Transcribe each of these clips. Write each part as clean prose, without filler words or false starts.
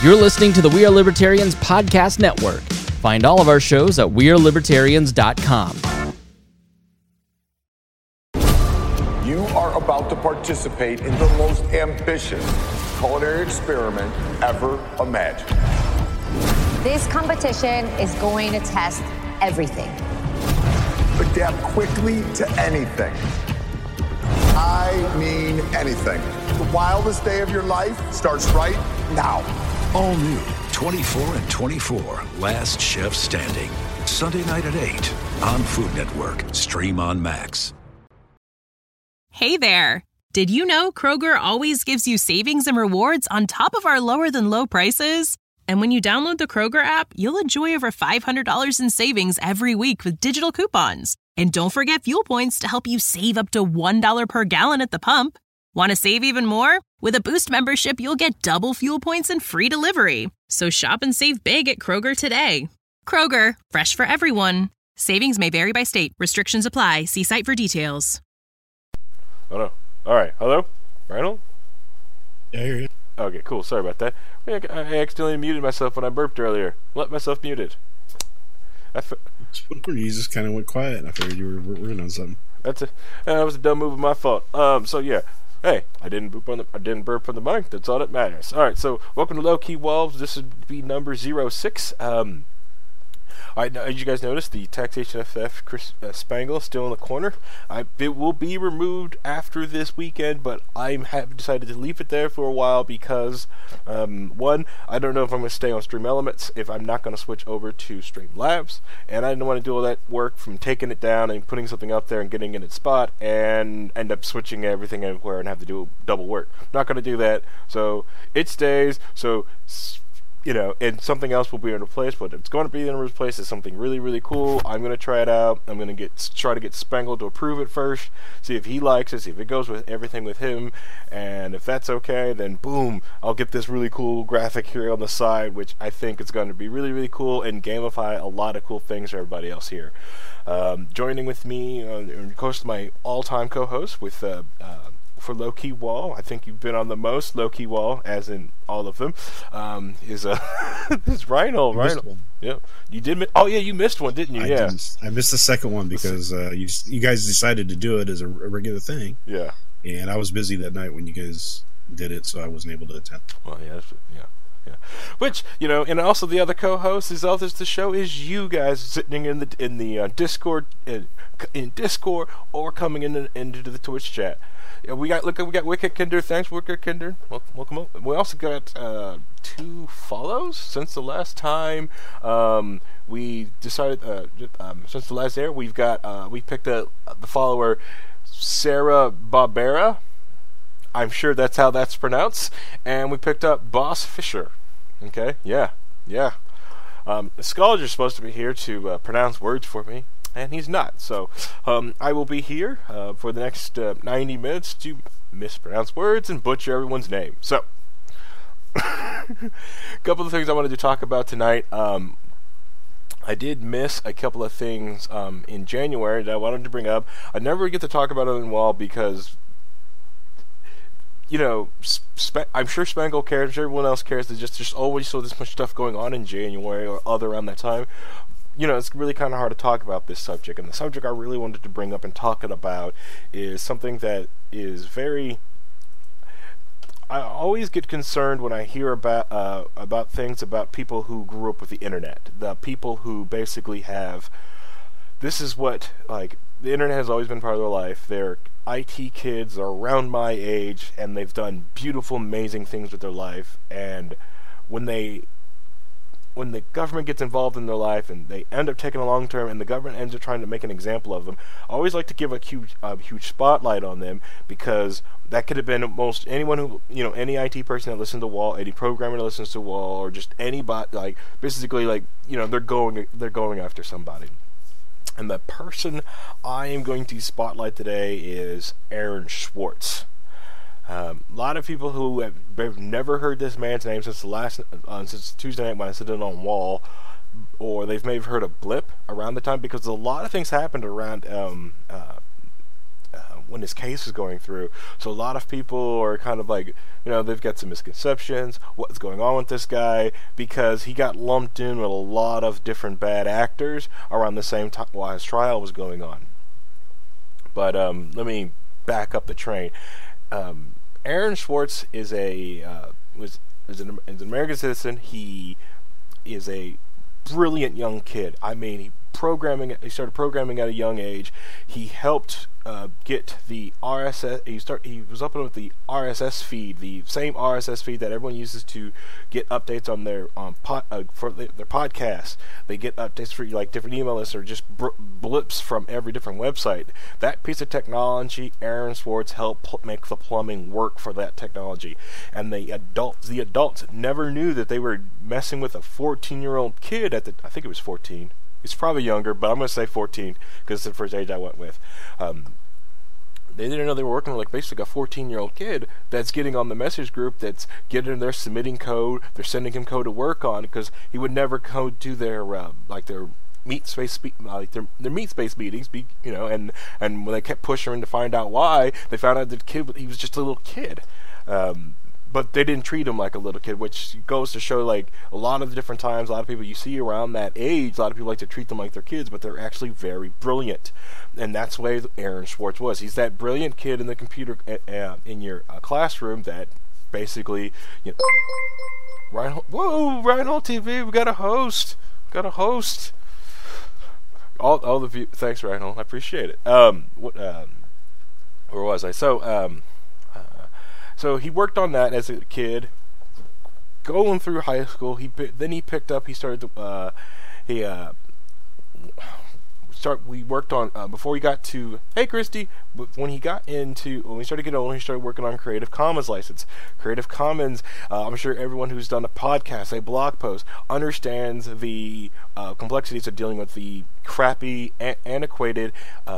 You're listening to the We Are Libertarians Podcast Network. Find all of our shows at wearelibertarians.com. You are about to participate in the most ambitious culinary experiment ever imagined. This competition is going to test everything. Adapt quickly to anything. I mean anything. The wildest day of your life starts right now. All new 24 and 24, Last Chef Standing. Sunday night at 8 on Food Network. Stream on Max. Hey there. Did you know Kroger always gives you savings and rewards on top of our lower than low prices? And when you download the Kroger app, you'll enjoy over $500 in savings every week with digital coupons. And don't forget fuel points to help you save up to $1 per gallon at the pump. Want to save even more? With a Boost membership, you'll get double fuel points and free delivery. So shop and save big at Kroger today. Kroger, fresh for everyone. Savings may vary by state. Restrictions apply. See site for details. Oh no. Alright, hello? Reynold? Yeah, I hear you. Okay, cool. Sorry about that. I accidentally muted myself when I burped earlier. Let myself muted. You just kind of went quiet, and I figured you were working on something. That was a dumb move of my fault. So yeah. Hey, I didn't burp on the mic. That's all that matters. All right, so welcome to Low Key Wolves. This would be number 06. As you guys noticed, the Taxation FF Chris Spangle still in the corner. It will be removed after this weekend, but I have decided to leave it there for a while because, one, I don't know if I'm going to stay on Stream Elements if I'm not going to switch over to Streamlabs, and I don't want to do all that work from taking it down and putting something up there and getting in its spot and end up switching everything everywhere and have to do double work. I'm not going to do that, so it stays. So and something else will be in replace, but it's going to be in replace as something really, really cool. I'm going to try it out. I'm going to try to get Spangle to approve it first, see if he likes it, see if it goes with everything with him, and if that's okay, then boom, I'll get this really cool graphic here on the side, which I think is going to be really, really cool and gamify a lot of cool things for everybody else here. Joining with me, of course, my all-time co-host with for Low Key Wall, I think you've been on the most Low Key Wall, as in all of them, is Reynold. Yeah, you did. You missed one, didn't you? I missed the second one because you guys decided to do it as a regular thing. Yeah, and I was busy that night when you guys did it, so I wasn't able to attend. Well, yeah. Which, and also the other co-host is others. The show is you guys sitting in the Discord, in Discord, or coming into the Twitch chat. Yeah, we got Wicked Kinder. Thanks, Wicked Kinder. Welcome up. We also got 2 follows since the last time we decided. Since the last air, we've got we picked up the follower Sarah Barbera. I'm sure that's how that's pronounced. And we picked up Boss Fisher. Okay, yeah. The scholar is supposed to be here to pronounce words for me, and he's not. So I will be here for the next 90 minutes to mispronounce words and butcher everyone's name. So, a couple of things I wanted to talk about tonight. I did miss a couple of things in January that I wanted to bring up. I never get to talk about it on Wall because, I'm sure Spangle cares, I'm sure everyone else cares. There's just always so this much stuff going on in January or other around that time. It's really kind of hard to talk about this subject, and the subject I really wanted to bring up and talk about is something that is very... I always get concerned when I hear about things about people who grew up with the internet, the people who basically have... This is what, the internet has always been part of their life. They're IT kids, are around my age, and they've done beautiful, amazing things with their life, and when the government gets involved in their life and they end up taking a long term and the government ends up trying to make an example of them, I always like to give a huge spotlight on them, because that could have been most anyone who, any IT person that listens to Wall, any programmer that listens to Wall, or just anybody, basically they're going after somebody. And the person I am going to spotlight today is Aaron Swartz. A lot of people who have never heard this man's name since since Tuesday night when I said it on Wall, or they've maybe heard a blip around the time, because a lot of things happened around when this case is going through. So a lot of people are kind of like, they've got some misconceptions. What's going on with this guy? Because he got lumped in with a lot of different bad actors around the same time while his trial was going on. But let me back up the train. Aaron Swartz is an American citizen. He is a brilliant young kid. I mean, he started programming at a young age. He helped get the RSS. He was uploading with the RSS feed, the same RSS feed that everyone uses to get updates on their their podcasts. They get updates for like different email lists or just blips from every different website. That piece of technology, Aaron Swartz helped make the plumbing work for that technology. And the adults never knew that they were messing with a 14-year-old kid I think it was 14. He's probably younger, but I'm going to say 14 because it's the first age I went with. They didn't know they were working with basically a 14-year-old kid that's getting on the message group, that's getting in there, submitting code. They're sending him code to work on because he would never code to their their meet space their meet space meetings, and when they kept pushing him to find out why, they found out that he was just a little kid. But they didn't treat him like a little kid, which goes to show, like, a lot of the different times, a lot of people you see around that age, a lot of people like to treat them like they're kids, but they're actually very brilliant. And that's the way Aaron Swartz was. He's that brilliant kid in the computer, in your classroom that basically, Reinhold TV, we got a host. All the view, thanks, Reinhold, I appreciate it. Where was I? So he worked on that as a kid, going through high school. He picked up. He started to. We worked on before he got to. Hey, Christy. When we started getting older, he started working on Creative Commons license. Creative Commons. I'm sure everyone who's done a podcast, a blog post, understands the complexities of dealing with the crappy, antiquated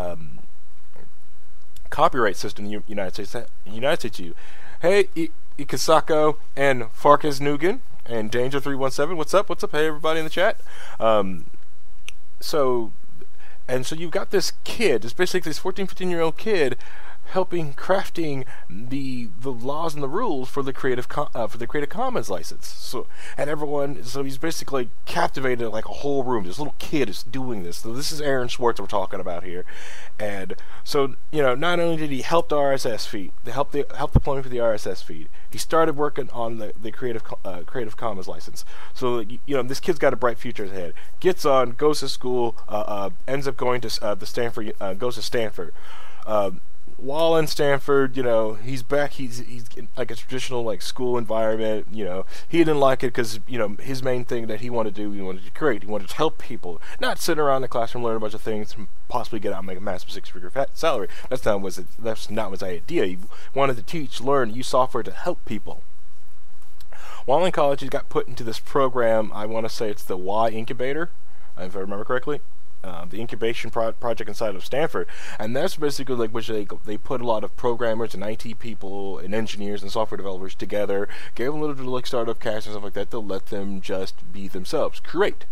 copyright system in the United States. Hey, Ikasako and Farkas Nugan and Danger317, what's up? Hey, everybody in the chat. So you've got this kid, it's basically this 14, 15-year-old kid crafting the laws and the rules for the Creative Commons license. So he's basically captivated like a whole room. This little kid is doing this. So this is Aaron Swartz we're talking about here. And so, not only did he help the RSS feed, help the plumbing for the RSS feed, he started working on the Creative Commons license. So, this kid's got a bright future ahead. Gets on, goes to school, ends up going to goes to Stanford. While in Stanford, he's back. He's in like a traditional like school environment. He didn't like it because his main thing that he wanted to do, he wanted to create. He wanted to help people, not sit around the classroom, learn a bunch of things, and possibly get out and make a massive six-figure salary. That's not his idea. He wanted to teach, learn, use software to help people. While in college, he got put into this program. I want to say it's the Y Incubator, if I remember correctly. The incubation project inside of Stanford, and that's basically like which they put a lot of programmers and IT people and engineers and software developers together, gave them a little bit of like startup cash and stuff like that to let them just be themselves, create.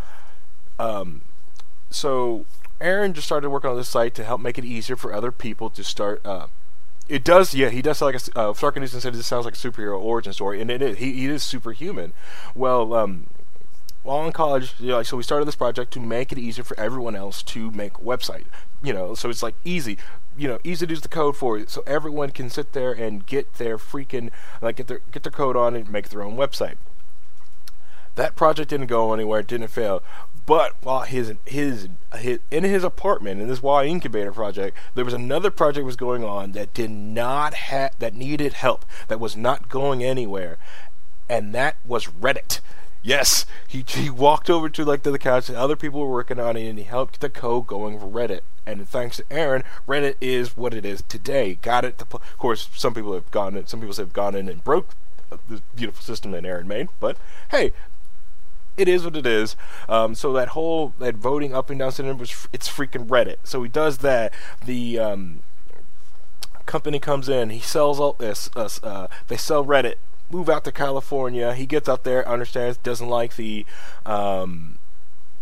So Aaron just started working on this site to help make it easier for other people to start. He does sound like Sarkanisan said. This sounds like a superhero origin story, and it is. He is superhuman. Well, while in college, so we started this project to make it easier for everyone else to make a website. So it's like easy, easy to use the code for it, so everyone can sit there and get their freaking get their code on and make their own website. That project didn't go anywhere, it didn't fail. But while in his apartment in this Y Incubator project, there was another project was going on that that needed help, that was not going anywhere, and that was Reddit. Yes, he walked over to the couch and other people were working on it, and he helped get the code going for Reddit. And thanks to Aaron, Reddit is what it is today. Got it. Of course, some people have gone in and broke this beautiful system that Aaron made. But hey, it is what it is. So that voting up and down syndrome it's freaking Reddit. So he does that. The company comes in. He sells all this. They sell Reddit. Move out to California. He gets out there, understands, doesn't like the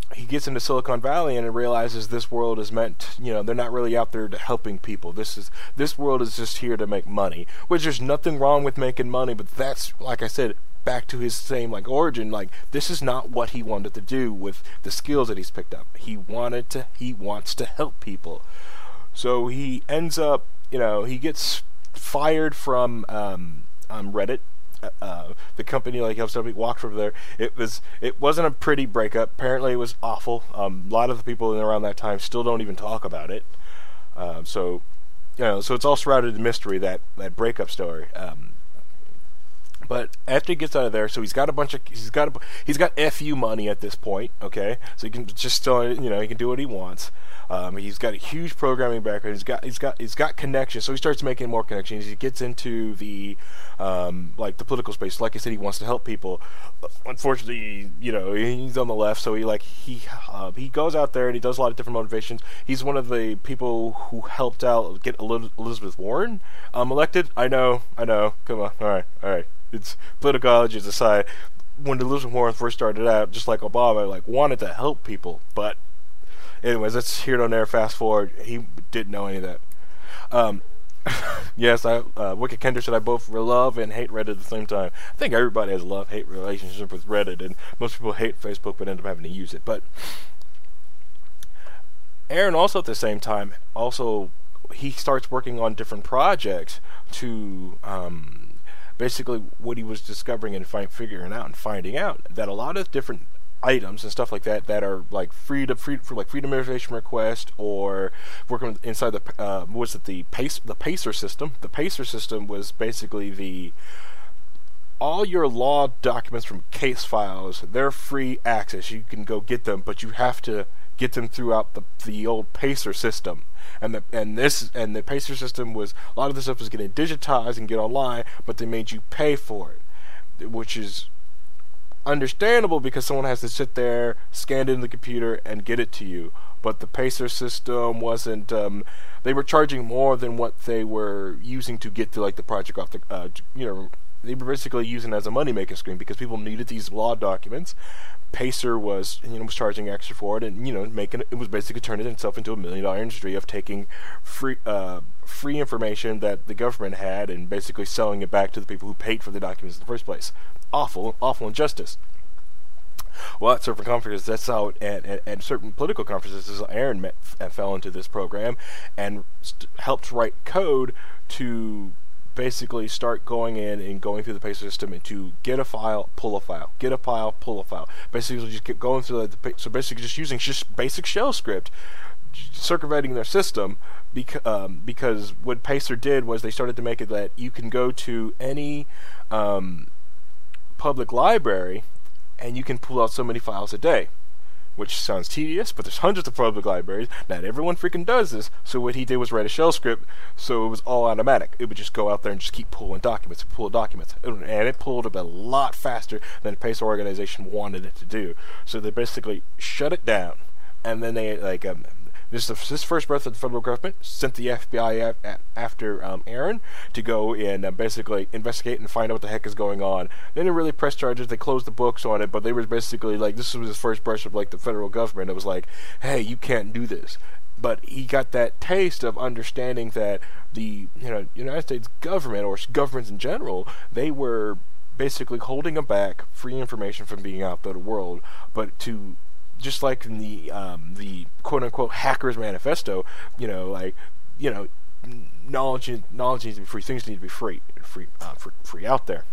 he gets into Silicon Valley and realizes this world is meant, they're not really out there to helping people. This world is just here to make money, which there's nothing wrong with making money, but that's, like I said, back to his same origin. This is not what he wanted to do with the skills that he's picked up. He wants to help people. So he ends up, he gets fired from Reddit. The company helps somebody walk from there. It wasn't a pretty breakup. Apparently it was awful. A lot of the people around that time still don't even talk about it. So it's all shrouded in mystery, that breakup story. But after he gets out of there, so he's got FU money at this point, okay? So he can just still, he can do what he wants. He's got a huge programming background. He's got connections. So he starts making more connections. He gets into the the political space. Like I said, he wants to help people. Unfortunately, he's on the left, so he goes out there and he does a lot of different motivations. He's one of the people who helped out get Elizabeth Warren elected. I know. Come on, all right. It's politicology aside. When Elizabeth Warren first started out, just like Obama, wanted to help people. But anyways, that's here on there. Fast forward, he didn't know any of that. Yes, Wicked Kendra said I both love and hate Reddit at the same time. I think everybody has a love-hate relationship with Reddit, and most people hate Facebook but end up having to use it. But Aaron also at the same time, he starts working on different projects to basically what he was discovering and figuring out and finding out that a lot of different items and stuff like that are freedom information request, or working inside the Pacer system. The Pacer system was basically all your law documents from case files. They're free access. You can go get them, but you have to get them throughout the old Pacer system. And the Pacer system was, a lot of this stuff was getting digitized and get online, but they made you pay for it, which is understandable because someone has to sit there, scan it in the computer, and get it to you. But the Pacer system wasn't. They were charging more than what they were using to get to the project off the. They were basically using it as a money-making scheme because people needed these law documents. Pacer was charging extra for it, and it was basically turning itself into $1 million industry of taking free information that the government had and basically selling it back to the people who paid for the documents in the first place. Awful injustice. Well, at certain conferences, that's how, and certain political conferences, Aaron fell into this program and helped write code to basically start going in and going through the Pacer system and to get a file, pull a file, get a file, pull a file. Basically, just keep going through so basically just using basic shell script, circumventing their system, because what Pacer did was they started to make it that you can go to any public library and you can pull out so many files a day, which sounds tedious, but there's hundreds of public libraries. Not everyone freaking does this, so what he did was write a shell script, so it was all automatic. It would just go out there and just keep pulling documents, and it pulled up a lot faster than the Pacer organization wanted it to do. So they basically shut it down, and then they this first breath of the federal government sent the FBI after Aaron to go and basically investigate and find out what the heck is going on. They didn't really press charges. They closed the books on it, but they were basically this was his first brush of the federal government. It was like, hey, you can't do this. But he got that taste of understanding that the United States government, or governments in general, they were basically holding back free information from being out to the world, but to just like in the quote-unquote Hackers Manifesto, knowledge needs to be free. Things need to be free out there.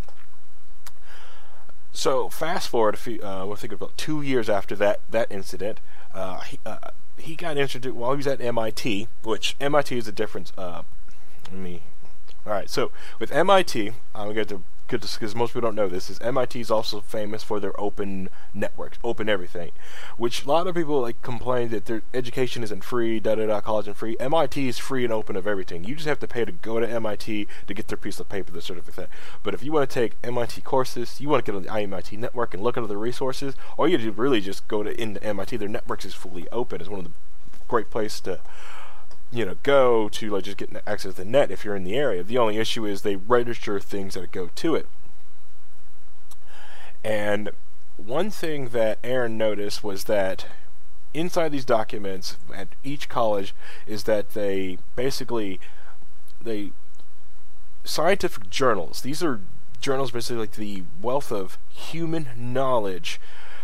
So fast forward, we'll think about 2 years after that incident, he got introduced while he was at MIT, which MIT is a difference. All right, so with MIT, I'm going to because most people don't know this, is MIT is also famous for their open networks, open everything, which a lot of people complain that their education isn't free, college isn't free. MIT is free and open of everything. You just have to pay to go to MIT to get their piece of paper, the certificate. But if you want to take MIT courses, you want to get on the MIT network and look at other resources, all you have to do really just go into MIT. Their networks is fully open. It's one of the great places to go to just get access to the net if you're in the area. The only issue is they register things that go to it. And one thing that Aaron noticed was that inside these documents at each college is that they scientific journals. These are journals basically like the wealth of human knowledge.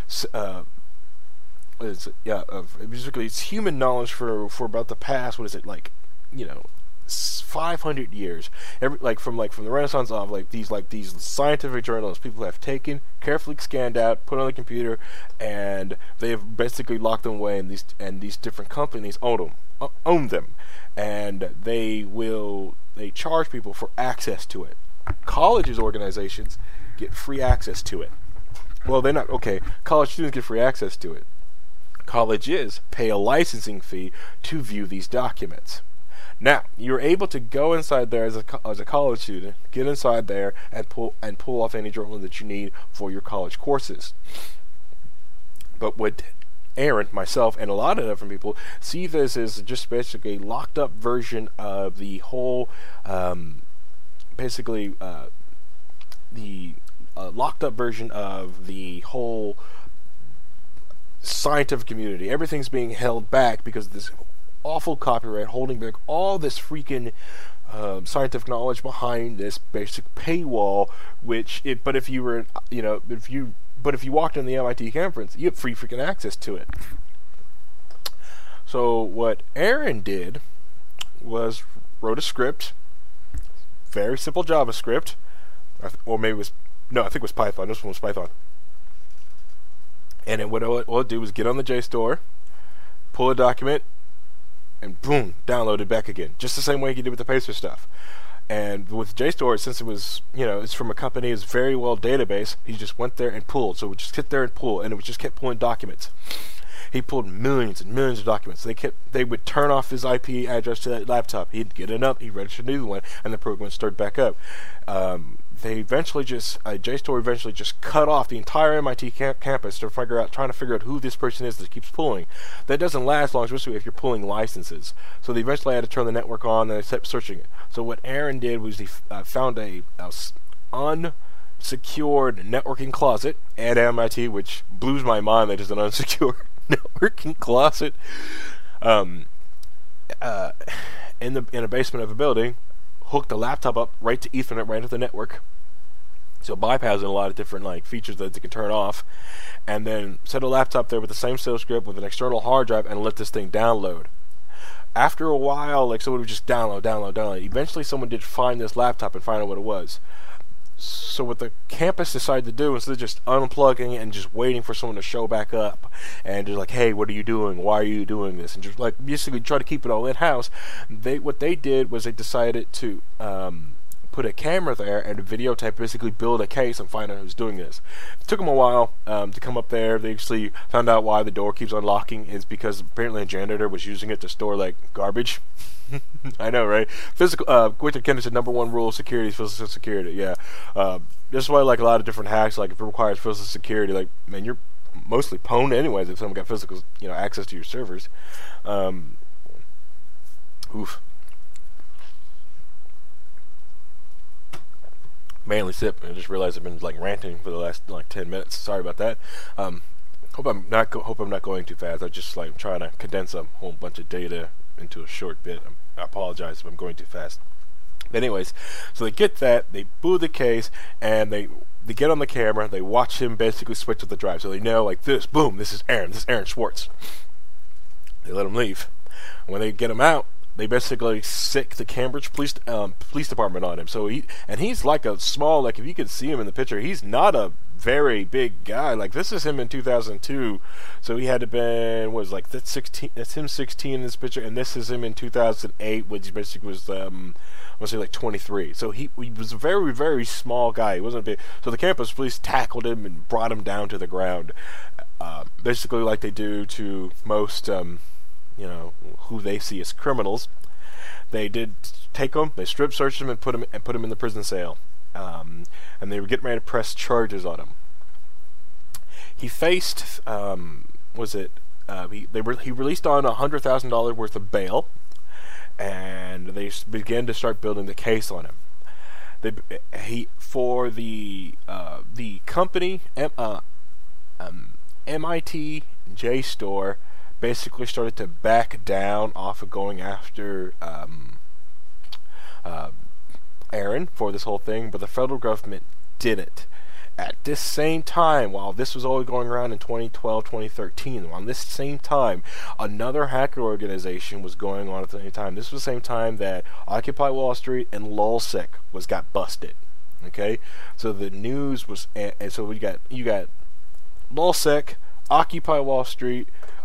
Basically it's human knowledge for about the past. What is it, like, 500 years, from the Renaissance of these scientific journals people have taken, carefully scanned out, put on the computer, and they have basically locked them away, and these different companies own them, and they charge people for access to it. Colleges, organizations get free access to it. Well, they're not okay. College students get free access to it. Colleges pay a licensing fee to view these documents. Now, you're able to go inside there as a college student, get inside there and pull off any journal that you need for your college courses. But what Aaron, myself, and a lot of different people see this as just basically a locked up version of the whole, locked up version of the whole scientific community. Everything's being held back because of this awful copyright holding back all this freaking scientific knowledge behind this basic paywall. But if you walked in the MIT conference, you have free freaking access to it. So what Aaron did was wrote a script, very simple JavaScript, or maybe it was I think it was Python. This one was Python. And what it do was get on the JSTOR, pull a document, and boom, download it back again. Just the same way you did with the Pacer stuff. And with JSTOR, since it was, it's from a company, it's very well database, he just went there and pulled. So it would just sit there and pull, and it would just kept pulling documents. He pulled millions and millions of documents. They would turn off his IP address to that laptop. He'd get it up, he'd register a new one, and the program would start back up. JSTOR eventually just cut off the entire MIT campus trying to figure out who this person is that keeps pulling. That doesn't last long, especially if you're pulling licenses. So they eventually had to turn the network on, and they kept searching it. So what Aaron did was he found a unsecured networking closet at MIT, which blows my mind that there's an unsecured networking closet in a basement of a building. Hooked the laptop up right to Ethernet, right into the network, so bypassing a lot of different features that they can turn off, and then set a laptop there with the same sales script with an external hard drive and let this thing download. After a while, someone would just download. Eventually someone did find this laptop and find out what it was. So what the campus decided to do, instead of just unplugging and just waiting for someone to show back up and just like, hey, what are you doing? Why are you doing this? And just basically try to keep it all in-house, what they did was they decided to put a camera there and videotape, basically build a case and find out who's doing this. It took them a while to come up there. They actually found out why the door keeps unlocking is because apparently a janitor was using it to store garbage. I know, right? Quentin Kennedy said number one rule of security is physical security. Yeah, this is why a lot of different hacks, if it requires physical security, man, you're mostly pwned anyways if someone got physical, access to your servers. Oof. Mainly sip. I just realized I've been ranting for the last 10 minutes. Sorry about that. Hope I'm not going too fast. I'm just trying to condense a whole bunch of data into a short bit. I apologize if I'm going too fast. But anyways, so they get that, they boot the case, and they get on the camera, they watch him basically switch to the drive, so they know this is Aaron Swartz. They let him leave. When they get him out, they basically sick the Cambridge police department on him. So he's a small, if you could see him in the picture, he's not a very big guy. This is him in 2002, so he had to been that's 16. That's him 16 in this picture, and this is him in 2008, which basically was 23. So he was a very, very small guy. He wasn't big. So the campus police tackled him and brought him down to the ground, basically like they do to most who they see as criminals. They did take him, they strip searched him and put him in the prison cell. And they were getting ready to press charges on him. He faced he released on $100,000 worth of bail, and they began to start building the case on him. For the company MIT JSTOR basically started to back down off of going after Aaron for this whole thing, but the federal government didn't. At this same time, while this was all going around in 2012, 2013, on this same time, another hacker organization was going on at the same time. This was the same time that Occupy Wall Street and LulzSec got busted. Okay, so the news was, and so you got LulzSec, Occupy Wall Street,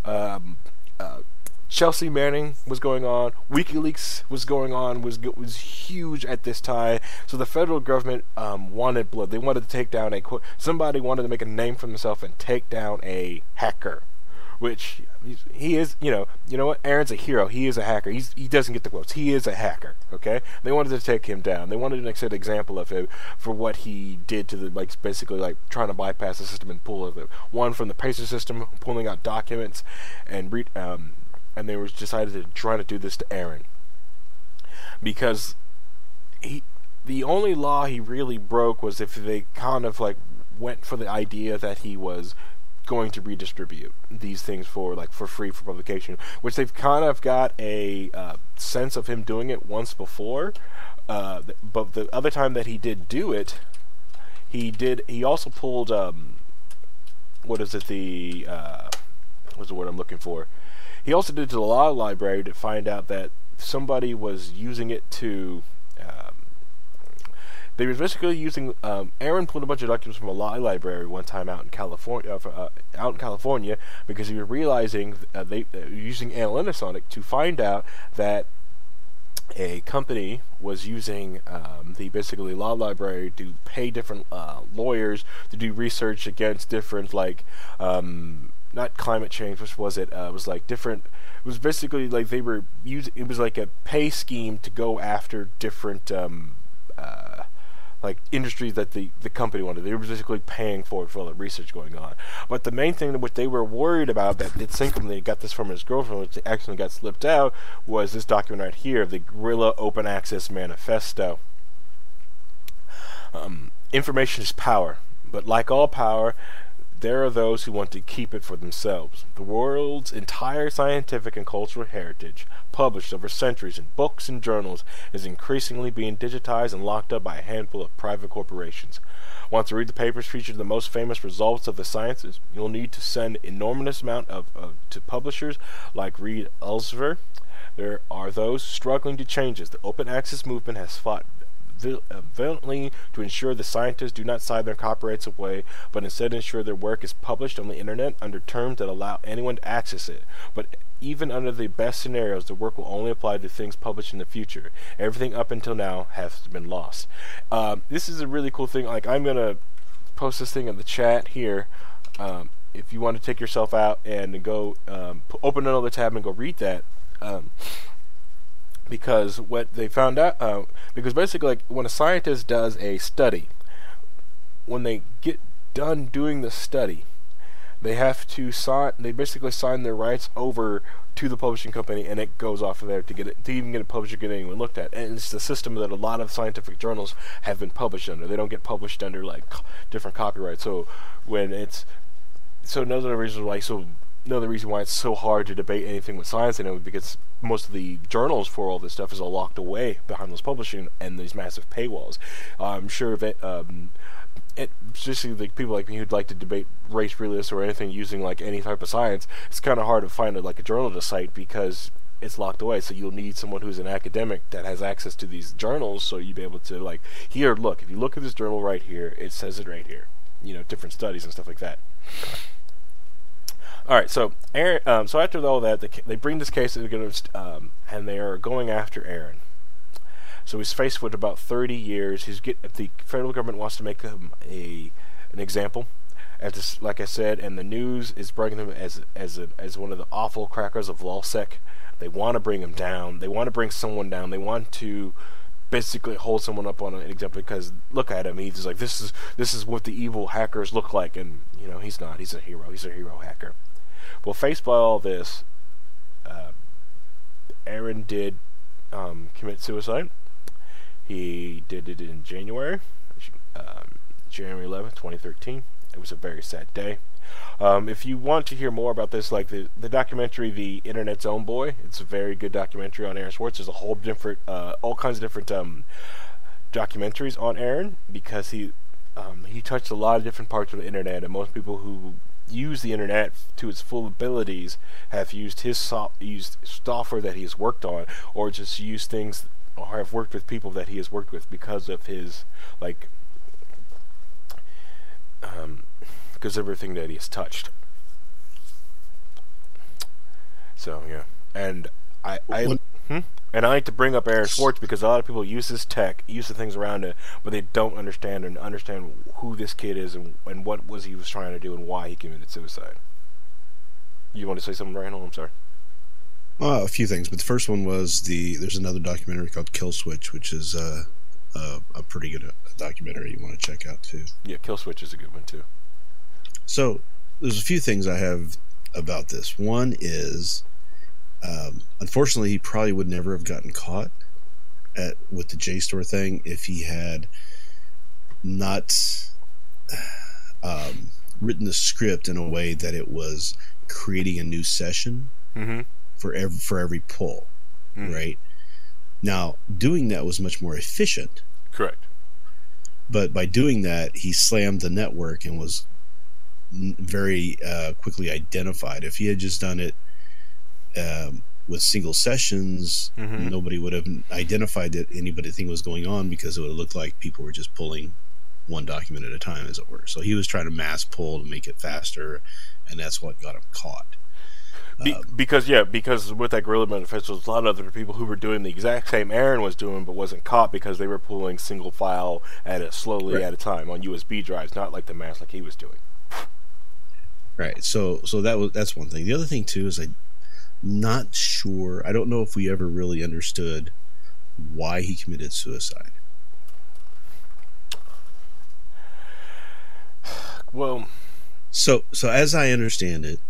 Chelsea Manning was going on, WikiLeaks was going on, was huge at this time. So the federal government wanted blood. They wanted to take down somebody wanted to make a name for themselves and take down a hacker, which he is. You know what? Aaron's a hero. He is a hacker. He doesn't get the quotes. He is a hacker. Okay. They wanted to take him down. They wanted to set an example of him for what he did to basically trying to bypass the system and pull of it. One from the Pacer system, pulling out documents and they were decided to try to do this to Aaron because the only law he really broke was if they kind of went for the idea that he was going to redistribute these things for free for publication, which they've kind of got a sense of him doing it once before, but the other time that he did do it, he also pulled what's the word I'm looking for? He also did to the law library to find out that somebody was using it to. They were basically using. Aaron pulled a bunch of documents from a law library one time out in California, because he was realizing they were using analytics on it to find out that a company was using the law library to pay different lawyers to do research against different not climate change, which was it? It was different. It was basically they were using. It was like a pay scheme to go after different industries that the company wanted. They were basically paying for all the research going on. But the main thing that what they were worried about, that it seemed when they got this from his girlfriend, which actually got slipped out, was this document right here, the Guerrilla Open Access Manifesto. Information is power, but like all power, there are those who want to keep it for themselves. The world's entire scientific and cultural heritage, published over centuries in books and journals, is increasingly being digitized and locked up by a handful of private corporations. Want to read the papers featuring the most famous results of the sciences? You'll need to send enormous amount to publishers like Reed Elsevier. There are those struggling to change this. The open access movement has fought violently to ensure the scientists do not sign their copyrights away, but instead ensure their work is published on the internet under terms that allow anyone to access it. But even under the best scenarios, the work will only apply to things published in the future. Everything up until now has been lost. This is a really cool thing. I'm gonna post this thing in the chat here. If you want to take yourself out and go open another tab and go read that. Because what they found out, because basically when a scientist does a study, when they get done doing the study, they have to basically sign their rights over to the publishing company, and it goes off of there to even get it published or get anyone looked at. And it's the system that a lot of scientific journals have been published under. They don't get published under different copyrights. So another reason why it's so hard to debate anything with science in it, because most of the journals for all this stuff is all locked away behind those publishing and these massive paywalls. I'm sure that especially people like me who'd like to debate race realists or anything using any type of science, it's kind of hard to find a journal to cite because it's locked away. So you'll need someone who's an academic that has access to these journals, so you'd be able to here, look, if you look at this journal right here, it says it right here. Different studies and stuff like that. All right, so Aaron. So after all that, they bring this case against, and they are going after Aaron. So he's faced with about 30 years. The federal government wants to make him an example, like I said, and the news is bringing him as one of the awful crackers of LulzSec. They want to bring him down. They want to bring someone down. They want to basically hold someone up on an example, because look at him. He's just like, this is what the evil hackers look like, and he's not. He's a hero. He's a hero hacker. Well, faced by all this, Aaron did commit suicide. He did it in January 11th, 2013. It was a very sad day. If you want to hear more about this, like the documentary, The Internet's Own Boy, it's a very good documentary on Aaron Swartz. There's a whole different, all kinds of different documentaries on Aaron, because he touched a lot of different parts of the internet, and most people who use the internet to its full abilities have used used software that he has worked on, or just used things, or have worked with people that he has worked with because of his, like, because of everything that he has touched. So yeah, and I like to bring up Aaron Swartz because a lot of people use this tech, use the things around it, but they don't understand who this kid is and what he was trying to do and why he committed suicide. You want to say something, Ryan? I'm sorry. A few things, but the first one was there's another documentary called Kill Switch, which is a pretty good documentary you want to check out too. Yeah, Kill Switch is a good one too. So there's a few things I have about this. One is, unfortunately, he probably would never have gotten caught with the JSTOR thing if he had not written the script in a way that it was creating a new session for every pull, right? Now, doing that was much more efficient. Correct. But by doing that, he slammed the network and was very quickly identified. If he had just done it with single sessions, nobody would have identified that anything was going on, because it would have looked like people were just pulling one document at a time, as it were. So he was trying to mass pull to make it faster, and that's what got him caught. Because with that Gorilla Manifesto, there's a lot of other people who were doing the exact same Aaron was doing, but wasn't caught because they were pulling single file at a time on USB drives, not like the mass like he was doing. Right. So that's one thing. The other thing too is I'm not sure. I don't know if we ever really understood why he committed suicide. Well, so as I understand it,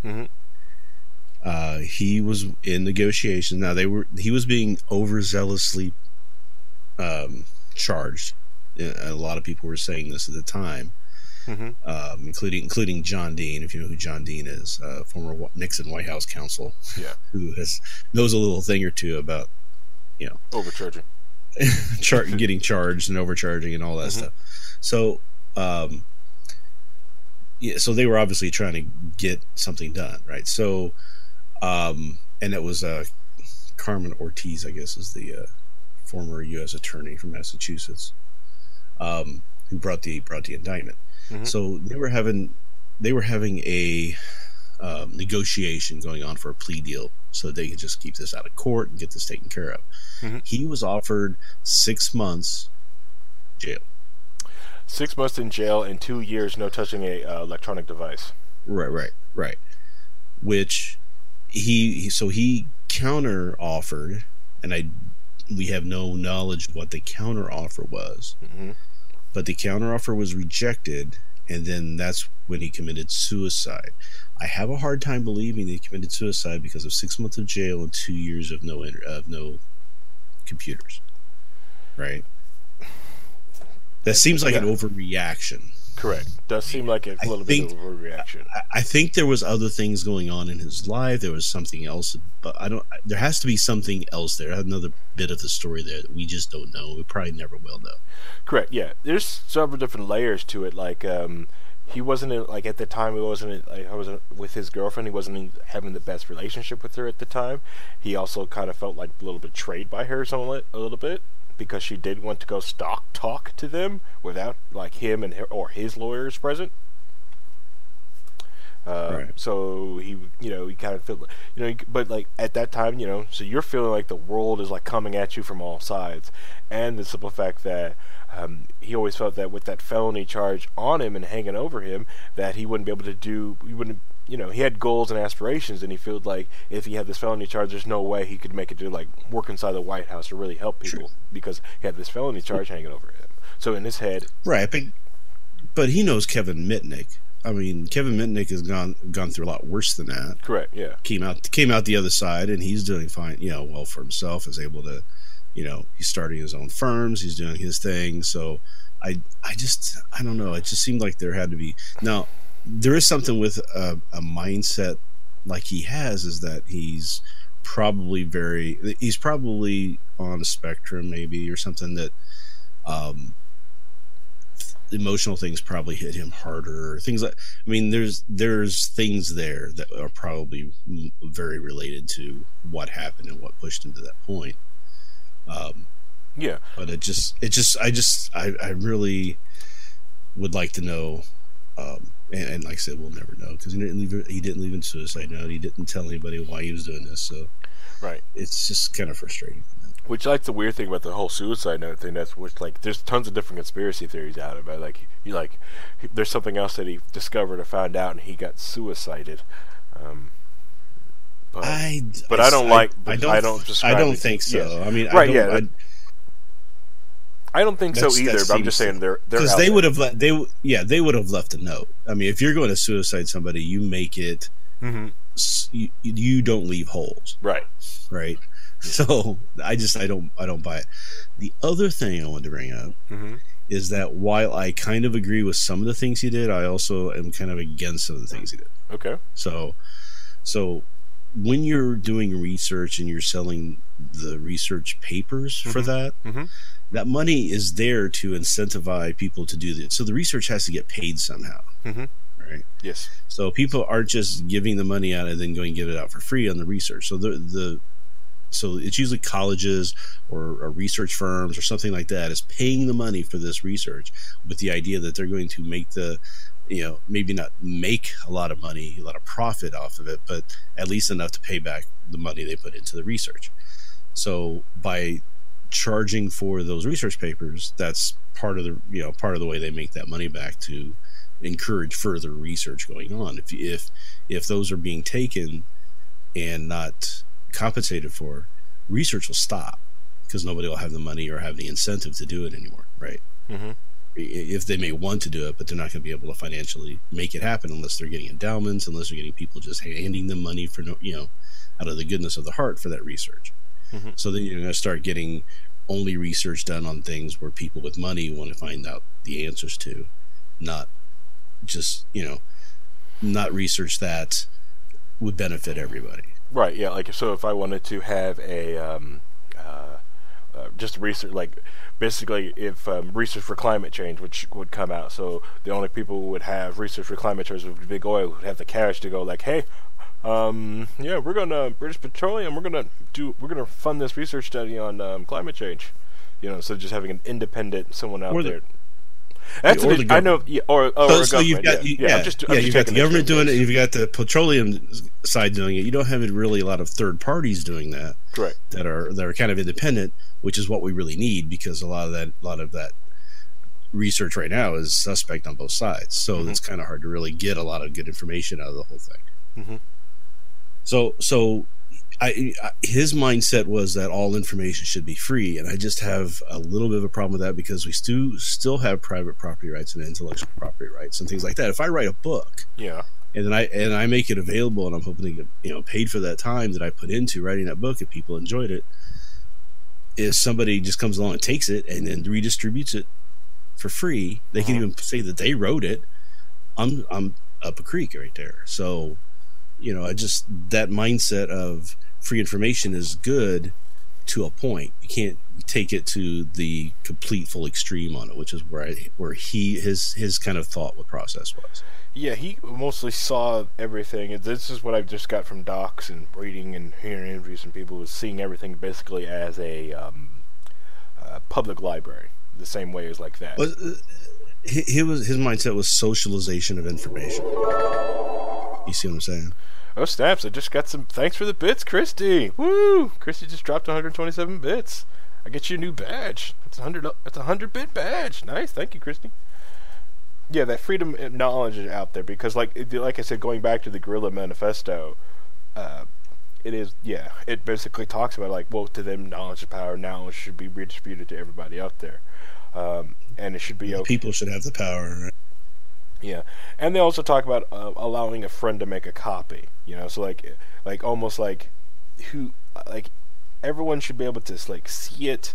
he was in negotiations. Now he was being overzealously charged. A lot of people were saying this at the time, including John Dean, if you know who John Dean is, former Nixon White House counsel, who knows a little thing or two about, overcharging, getting charged and overcharging and all that stuff. So, so they were obviously trying to get something done, right? So, and it was Carmen Ortiz, I guess, is the former U.S. attorney from Massachusetts, who brought the indictment. So they were having a negotiation going on for a plea deal, so they could just keep this out of court and get this taken care of. He was offered 6 months jail. 6 months in jail and 2 years no touching a electronic device. Right. Which he counter offered, and we have no knowledge of what the counter offer was. But the counter offer was rejected, and then that's when he committed suicide. I have a hard time believing that he committed suicide because of 6 months of jail and 2 years of no computers. Right? That seems like an overreaction. Correct. Does seem like a little bit of overreaction. I think there was other things going on in his life. There was something else, but there has to be something else there. Another bit of the story there that we just don't know. We probably never will know. Correct. Yeah. There's several different layers to it. Like, he wasn't at the time. I wasn't with his girlfriend. He wasn't having the best relationship with her at the time. He also kind of felt like a little betrayed by her, a little bit. Because she did want to go talk to them without like him and her, or his lawyers present. Right. So he kind of felt, but like at that time, so you're feeling like the world is like coming at you from all sides, and the simple fact that he always felt that with that felony charge on him and hanging over him, that he wouldn't be able to do. He had goals and aspirations, and he felt like if he had this felony charge, there's no way he could make it to like work inside the White House or really help people because he had this felony charge hanging over him. So in his head, right? But he knows Kevin Mitnick. I mean, Kevin Mitnick has gone through a lot worse than that. Correct. Yeah. Came out the other side, and he's doing fine. Well for himself. Is able to, he's starting his own firms. He's doing his thing. So I don't know. It just seemed like there had to be. Now, there is something with a mindset like he has, is that he's probably on a spectrum, maybe, or something, that emotional things probably hit him harder. Things like, I mean, there's things there that are probably very related to what happened and what pushed him to that point. Yeah, but I really would like to know, and like I said, we'll never know, because he didn't leave in suicide note. He didn't tell anybody why he was doing this, so right. It's just kind of frustrating. Which, like, the weird thing about the whole suicide note thing, that's which, like, there's tons of different conspiracy theories out about it. Like, there's something else that he discovered or found out, and he got suicided. But I don't think so. Yeah. I mean, right? I don't think so either. But I'm just saying they're because they would have they would have left a note. I mean, if you're going to suicide somebody, you make it. Mm-hmm. You don't leave holes. Right. So I don't buy it. The other thing I wanted to bring up is that while I kind of agree with some of the things he did, I also am kind of against some of the things he did. Okay. So when you're doing research and you're selling the research papers for that, that money is there to incentivize people to do that. So the research has to get paid somehow. Right? Yes. So people aren't just giving the money out and then going to give it out for free on the research. So so it's usually colleges or research firms or something like that is paying the money for this research with the idea that they're going to make maybe not make a lot of money, a lot of profit off of it, but at least enough to pay back the money they put into the research. So by charging for those research papers, that's part of the way they make that money back, to encourage further research going on. If those are being taken and not compensated for, research will stop because nobody will have the money or have the incentive to do it anymore, right? If they may want to do it, but they're not going to be able to financially make it happen unless they're getting endowments, unless they're getting people just handing them money for out of the goodness of the heart for that research. So then you're going to start getting only research done on things where people with money want to find out the answers to, not just not research that would benefit everybody. Right, yeah, like, so if I wanted to have a just research, like, basically if research for climate change, which would come out, so the only people who would have research for climate change would be Big Oil, would have the cash to go like, hey, we're gonna British Petroleum, we're gonna fund this research study on climate change, so just having an independent someone out there. That's the I know, or so you've got you've got the government doing it, and you've got the petroleum side doing it. You don't have really a lot of third parties doing that, correct? That are kind of independent, which is what we really need, because a lot of that research right now is suspect on both sides. So it's kind of hard to really get a lot of good information out of the whole thing. So his mindset was that all information should be free, and I just have a little bit of a problem with that, because we still have private property rights and intellectual property rights and things like that. If I write a book, and then I make it available, and I'm hoping to get paid for that time that I put into writing that book, if people enjoyed it, if somebody just comes along and takes it and then redistributes it for free, they can even say that they wrote it. I'm up a creek right there. So that mindset of free information is good to a point. You can't take it to the complete full extreme on it, which is where his kind of thought process was. Yeah, he mostly saw everything. This is what I've just got from docs and reading and hearing interviews from people, was seeing everything basically as a public library, the same way as like that. His mindset was socialization of information. You see what I'm saying? Oh, snaps, I just got some thanks for the bits, Christy. Woo! Christy just dropped 127 bits. I get you a new badge. That's a 100-bit badge. Nice, thank you, Christy. Yeah, that freedom of knowledge is out there, because like I said, going back to the Guerrilla Manifesto, it basically talks about, like, well, to them knowledge is power, knowledge should be redistributed to everybody out there. And it should be okay. People should have the power, right? Yeah, and they also talk about allowing a friend to make a copy. So like almost like everyone should be able to like see it,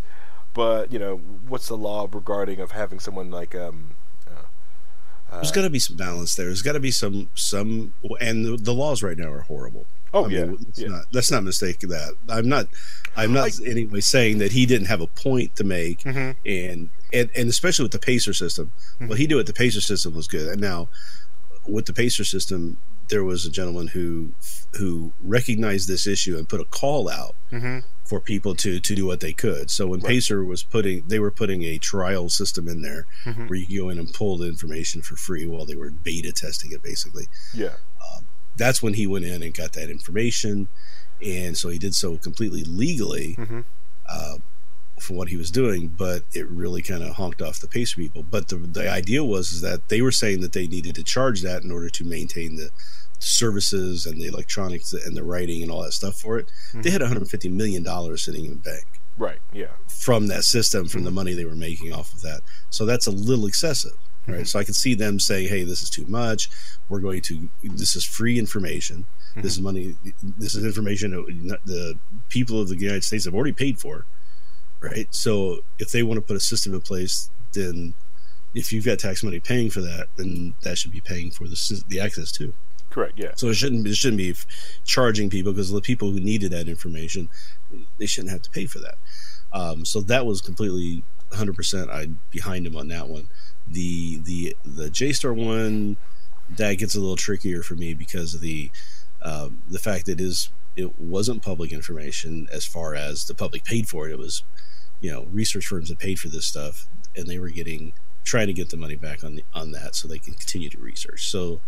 but what's the law regarding of having someone like there's got to be some balance there. There's got to be some, and the laws right now are horrible. Oh, let's not mistake that. I'm not anyway saying that he didn't have a point to make, and especially with the PACER system. What he did with the PACER system was good. And now with the PACER system, there was a gentleman who recognized this issue and put a call out for people to do what they could. So when PACER was putting a trial system in there where you could go in and pull the information for free while they were beta testing it, basically. Yeah. That's when he went in and got that information, and so he did so completely legally for what he was doing. But it really kind of honked off the PACER people. But the idea was that they were saying that they needed to charge that in order to maintain the services and the electronics and the writing and all that stuff for it. They had $150 million sitting in the bank, right? Yeah, from that system, from the money they were making off of that. So that's a little excessive. Right, so I can see them saying, "Hey, this is too much. This is free information. This is money. This is information that the people of the United States have already paid for." Right. So if they want to put a system in place, then if you've got tax money paying for that, then that should be paying for the access too. Correct. Yeah. So it shouldn't be charging people, because the people who needed that information, they shouldn't have to pay for that. So that was completely 100%. I'm behind him on that one. The JSTOR one, that gets a little trickier for me because of the fact that it wasn't public information as far as the public paid for it. It was, research firms that paid for this stuff, and they were trying to get the money back on that so they can continue to research. So,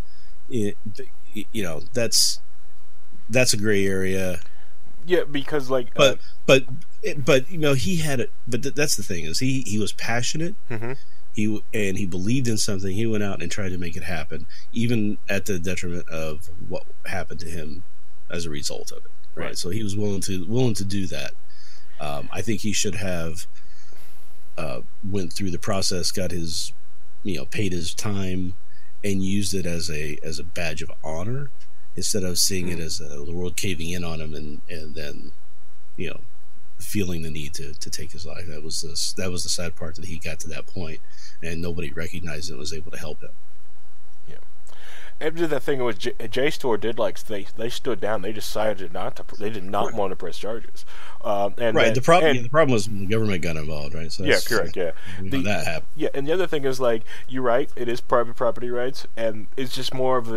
that's a gray area. Yeah, because but he had it. But that's the thing, is he was passionate. He believed in something. He went out and tried to make it happen, even at the detriment of what happened to him as a result of it. Right. So he was willing to do that. I think he should have went through the process, got his, paid his time, and used it as a badge of honor, instead of seeing it as the world caving in on him and then, feeling the need to take his life. That was the sad part, that he got to that point and nobody recognized it and was able to help him. Yeah. And the thing was, JSTOR did, they stood down. They decided they did not want to press charges. The problem was when the government got involved, right? So correct. Yeah, that happened. Yeah, and the other thing is, you're right. It is private property rights, and it's just more of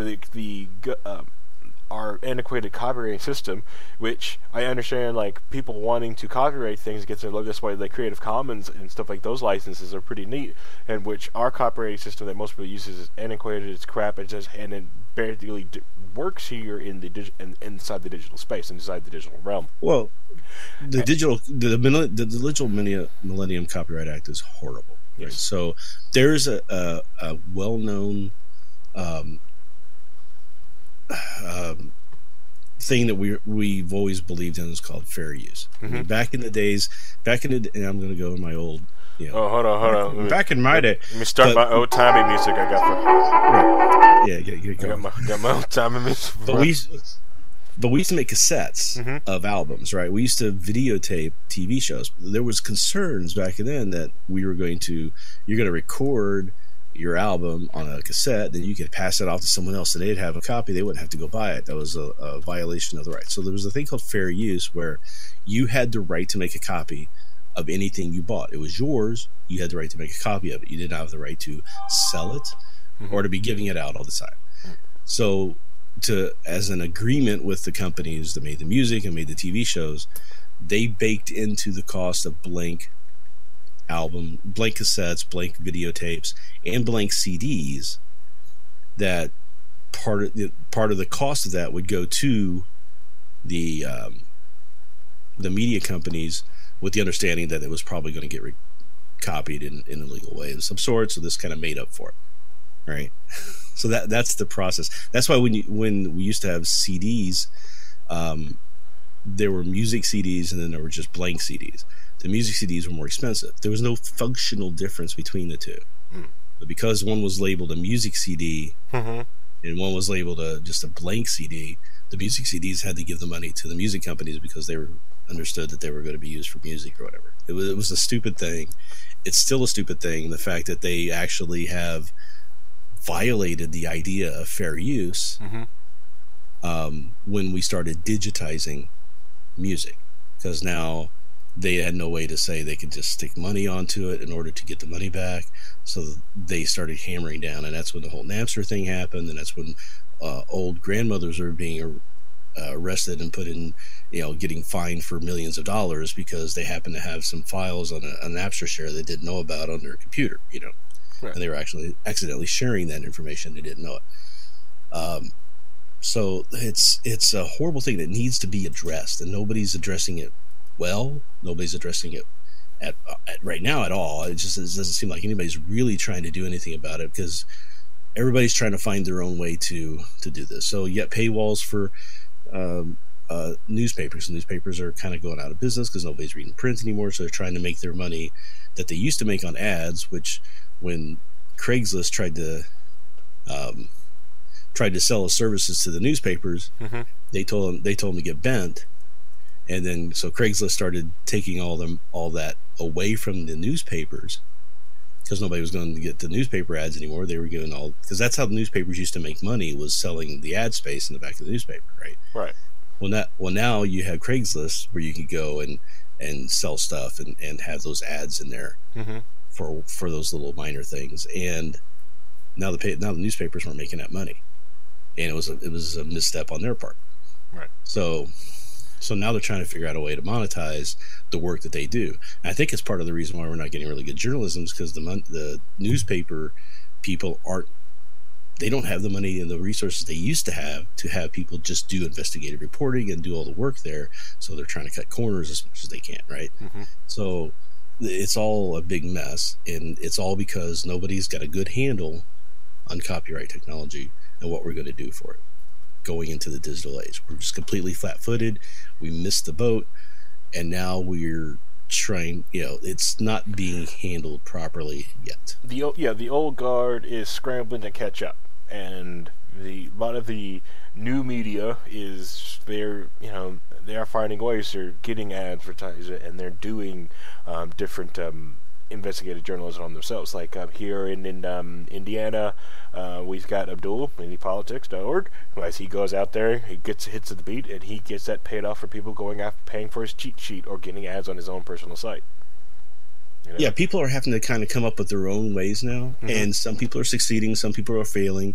our antiquated copyright system, which I understand, people wanting to copyright things gets in. That's why Creative Commons and stuff like those licenses are pretty neat, and which our copyright system that most people use is antiquated, it's crap, and it barely works here inside the digital space, inside the digital realm. Well, the digital Millennium Copyright Act is horrible. Right? Yes. So there's a well-known thing that we've always believed in is called fair use. I mean, back in the days, and I'm going to go in my old, Oh, hold on. Back in my day, let me start my old timey music. I got got my old timey music. But we used to make cassettes of albums, right? We used to videotape TV shows. There was concerns back then that you're going to record your album on a cassette, then you could pass it off to someone else and they'd have a copy. They wouldn't have to go buy it. That was a violation of the right. So there was a thing called fair use, where you had the right to make a copy of anything you bought. It was yours. You had the right to make a copy of it. You did not have the right to sell it or to be giving it out all the time. So as an agreement with the companies that made the music and made the TV shows, they baked into the cost of blank album, blank cassettes, blank videotapes, and blank CDs, that part of the cost of that would go to the media companies, with the understanding that it was probably going to get copied in a legal way of some sort. So this kind of made up for it, right? So that's the process. That's why when we used to have CDs, there were music CDs and then there were just blank CDs. The music CDs were more expensive. There was no functional difference between the two. But because one was labeled a music CD and one was labeled just a blank CD, the music CDs had to give the money to the music companies because they were understood that they were going to be used for music or whatever. It was a stupid thing. It's still a stupid thing. The fact that they actually have violated the idea of fair use when we started digitizing music, because now they had no way to say they could just stick money onto it in order to get the money back. So they started hammering down, and that's when the whole Napster thing happened, and that's when old grandmothers are being arrested and put in, getting fined for millions of dollars because they happen to have some files on a Napster share they didn't know about on their computer, right. And they were actually accidentally sharing that information. They didn't know it. So it's a horrible thing that needs to be addressed, and nobody's addressing it well. Nobody's addressing it at right now at all. It doesn't seem like anybody's really trying to do anything about it, because everybody's trying to find their own way to do this. So you got paywalls for newspapers. Newspapers are kind of going out of business because nobody's reading print anymore, so they're trying to make their money that they used to make on ads, which when Craigslist tried to sell services to the newspapers, they told them to get bent. And then so Craigslist started taking all that away from the newspapers, because nobody was going to get the newspaper ads anymore. They were giving because that's how the newspapers used to make money, was selling the ad space in the back of the newspaper, right? Right. Well, now you have Craigslist where you can go and sell stuff and have those ads in there for those little minor things. And now the newspapers weren't making that money, and it was a misstep on their part. Right. So now they're trying to figure out a way to monetize the work that they do. And I think it's part of the reason why we're not getting really good journalism, is because the newspaper people they don't have the money and the resources they used to have people just do investigative reporting and do all the work there. So they're trying to cut corners as much as they can, right? So it's all a big mess, and it's all because nobody's got a good handle on copyright technology and what we're going to do for it going into the digital age. We're just completely flat-footed. We missed the boat, and now we're trying, it's not being handled properly yet. The old guard is scrambling to catch up, and a lot of the new media is they are finding ways. They're getting advertised, and they're doing different investigative journalism on themselves. Like here in Indiana, we've got Abdul, IndyPolitics.org, who, as he goes out there, he hits the beat, and he gets that paid off for people going after paying for his cheat sheet or getting ads on his own personal site. Yeah, people are having to kind of come up with their own ways now, and some people are succeeding, some people are failing.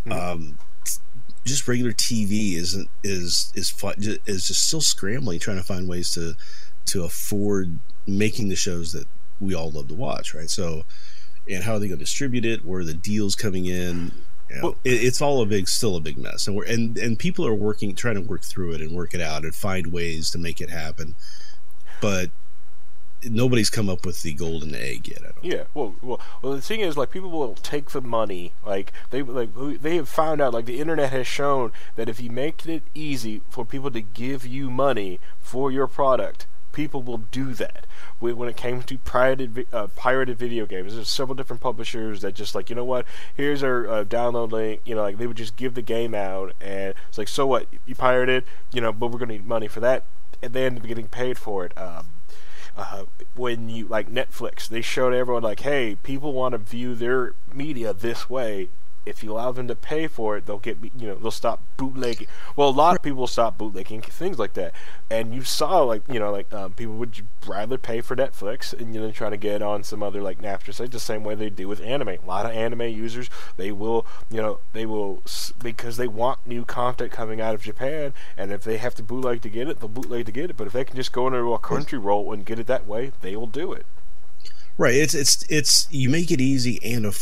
Just regular TV is just still scrambling, trying to find ways to afford making the shows that we all love to watch, right? So, and how are they going to distribute it? Where are the deals coming in? It's all still a big mess, and people are trying to work through it and work it out and find ways to make it happen, but nobody's come up with the golden egg yet. I don't know. Well, the thing is, like, people will take the money. Like they have found out, like, the internet has shown that if you make it easy for people to give you money for your product, people will do that. When it came to pirated video games, there's several different publishers that just, like, you know what, here's our download link. Like, they would just give the game out, and it's like, so what? You pirated, but we're going to need money for that, and they end up getting paid for it. When you, like, Netflix, they showed everyone, like, hey, people want to view their media this way. If you allow them to pay for it, they'll stop bootlegging. Well, a lot of people stop bootlegging, things like that. And you saw, people would rather pay for Netflix and, try to get on some other, like, Napster site, the same way they do with anime. A lot of anime users, they will, because they want new content coming out of Japan, and if they have to bootleg to get it, they'll bootleg to get it. But if they can just go into a Crunchyroll and get it that way, they will do it. Right. It's you make it easy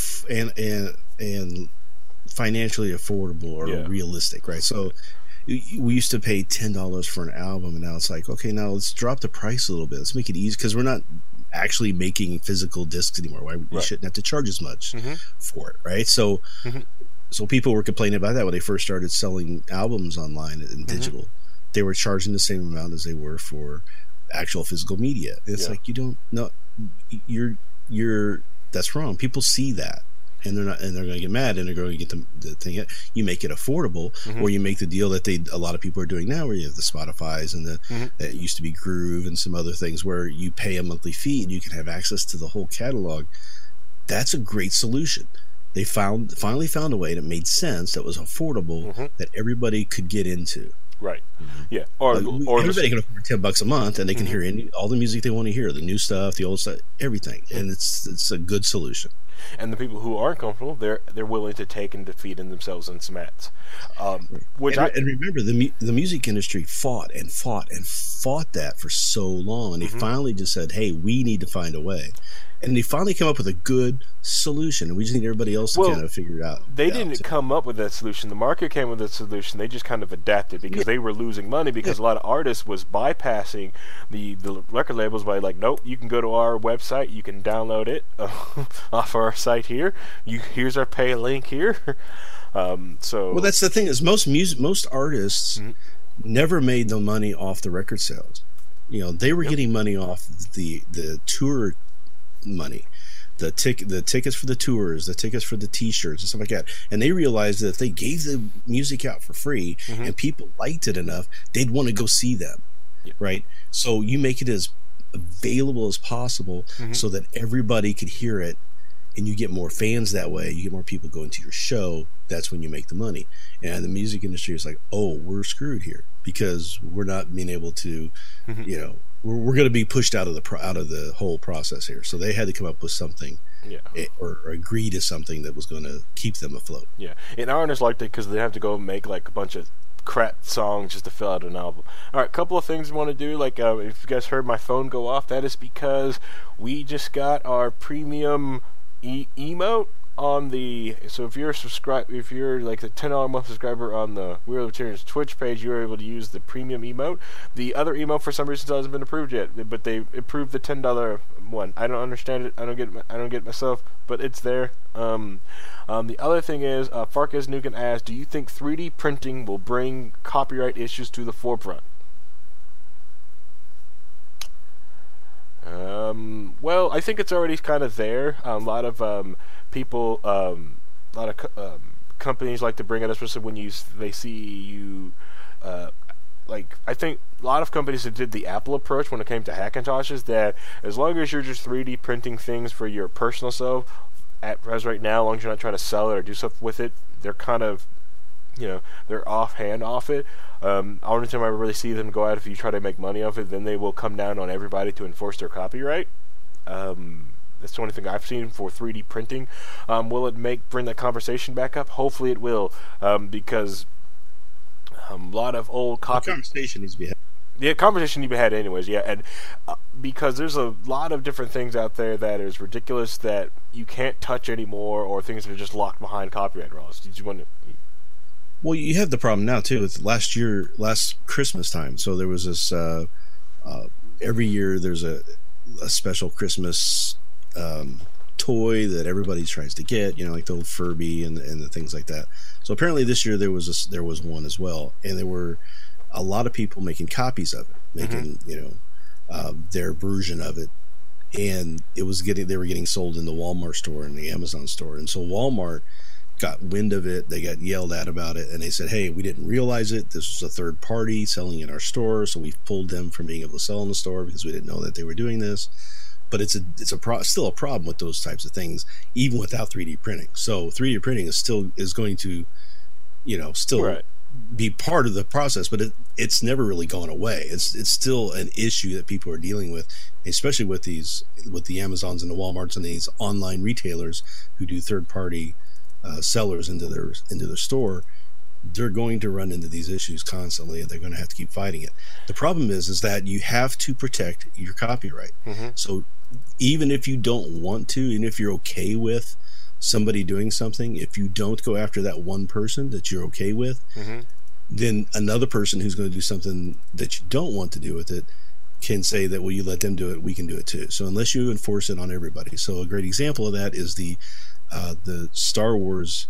and financially affordable or realistic, right? So we used to pay $10 for an album, and now it's like, okay, now let's drop the price a little bit. Let's make it easy, because we're not actually making physical discs anymore. Why we shouldn't have to charge as much for it, right? So people were complaining about that when they first started selling albums online and digital. They were charging the same amount as they were for actual physical media. It's like, you don't know, you're that's wrong. People see that. and they're going to get mad, and they're going to get the thing. You make it affordable, or you make the deal that a lot of people are doing now, where you have the Spotify's and that used to be Groove and some other things, where you pay a monthly fee and you can have access to the whole catalog. That's a great solution. They finally found a way that made sense, that was affordable, that everybody could get into. Right. Yeah. Or everybody can afford $10 a month, and they can hear all the music they want to hear, the new stuff, the old stuff, everything, and it's a good solution. And the people who aren't comfortable, they're willing to take and defeat in themselves in some ads. And remember, the music industry fought that for so long, and they finally just said, "Hey, we need to find a way." And they finally come up with a good solution, and we just need everybody else to kind of figure it out. They didn't come up with that solution. The market came with that solution. They just kind of adapted because they were losing money, because a lot of artists was bypassing the record labels by like, nope, you can go to our website, you can download it off our site here. Here's our pay link here. Well, that's the thing, is most artists never made no money off the record sales. They were getting money off the tour money, the tickets for the tours, the tickets for the t-shirts and stuff like that. And they realized that if they gave the music out for free and people liked it enough, they'd want to go see them. Right? So you make it as available as possible so that everybody could hear it, and you get more fans that way. You get more people going to your show. That's when you make the money. And the music industry is like, oh, we're screwed here, because we're not being able to, we're going to be pushed out of the whole process here. So they had to come up with something, or agree to something that was going to keep them afloat. Yeah, and artists like that because they have to go make like a bunch of crap songs just to fill out an album. All right, a couple of things we want to do. Like, if you guys heard my phone go off, that is because we just got our premium emote on the. So if you're like the $10 a month subscriber on the We Are Libertarians Twitch page, you're able to use the premium emote. The other emote for some reason still hasn't been approved yet, but they approved the $10 one. I don't understand it. I don't get it myself, but it's there. The other thing is, Farkas Nukin asked, do you think 3D printing will bring copyright issues to the forefront? Well, I think it's already kind of there. A lot of people, a lot of companies like to bring it, especially when they see you. Like, I think a lot of companies that did the Apple approach when it came to Hackintoshes, that as long as you're just 3D printing things for your personal self, as right now, as long as you're not trying to sell it or do stuff with it, they're kind of, they're offhand off it. Only time I really see them go out, if you try to make money off it, then they will come down on everybody to enforce their copyright. That's the only thing I've seen for 3D printing. Will it bring that conversation back up? Hopefully it will, because a lot of old conversation needs to be had. Yeah, conversation needs to be had anyways, yeah. And because there's a lot of different things out there that is ridiculous that you can't touch anymore, or things that are just locked behind copyright laws. Did you want to... Well, you have the problem now too with last Christmas time. So there was this every year there's a special Christmas toy that everybody tries to get, like the old Furby and the things like that. So apparently this year there was one as well, and there were a lot of people making copies of it, making their version of it, and they were getting sold in the Walmart store and the Amazon store, and so Walmart got wind of it. They got yelled at about it, and they said, hey, we didn't realize it. This was a third party selling in our store, so we've pulled them from being able to sell in the store because we didn't know that they were doing this. But it's still a problem with those types of things, even without 3D printing. So 3D printing is going to, still be part of the process, but it's never really gone away. It's still an issue that people are dealing with, especially with the Amazons and the Walmarts and these online retailers who do third party sellers into their store. They're going to run into these issues constantly, and they're going to have to keep fighting it. The problem is that you have to protect your copyright. So even if you don't want to, and if you're okay with somebody doing something, if you don't go after that one person that you're okay with, then another person who's going to do something that you don't want to do with it can say that, well, you let them do it, we can do it too. So unless you enforce it on everybody. So a great example of that is the Star Wars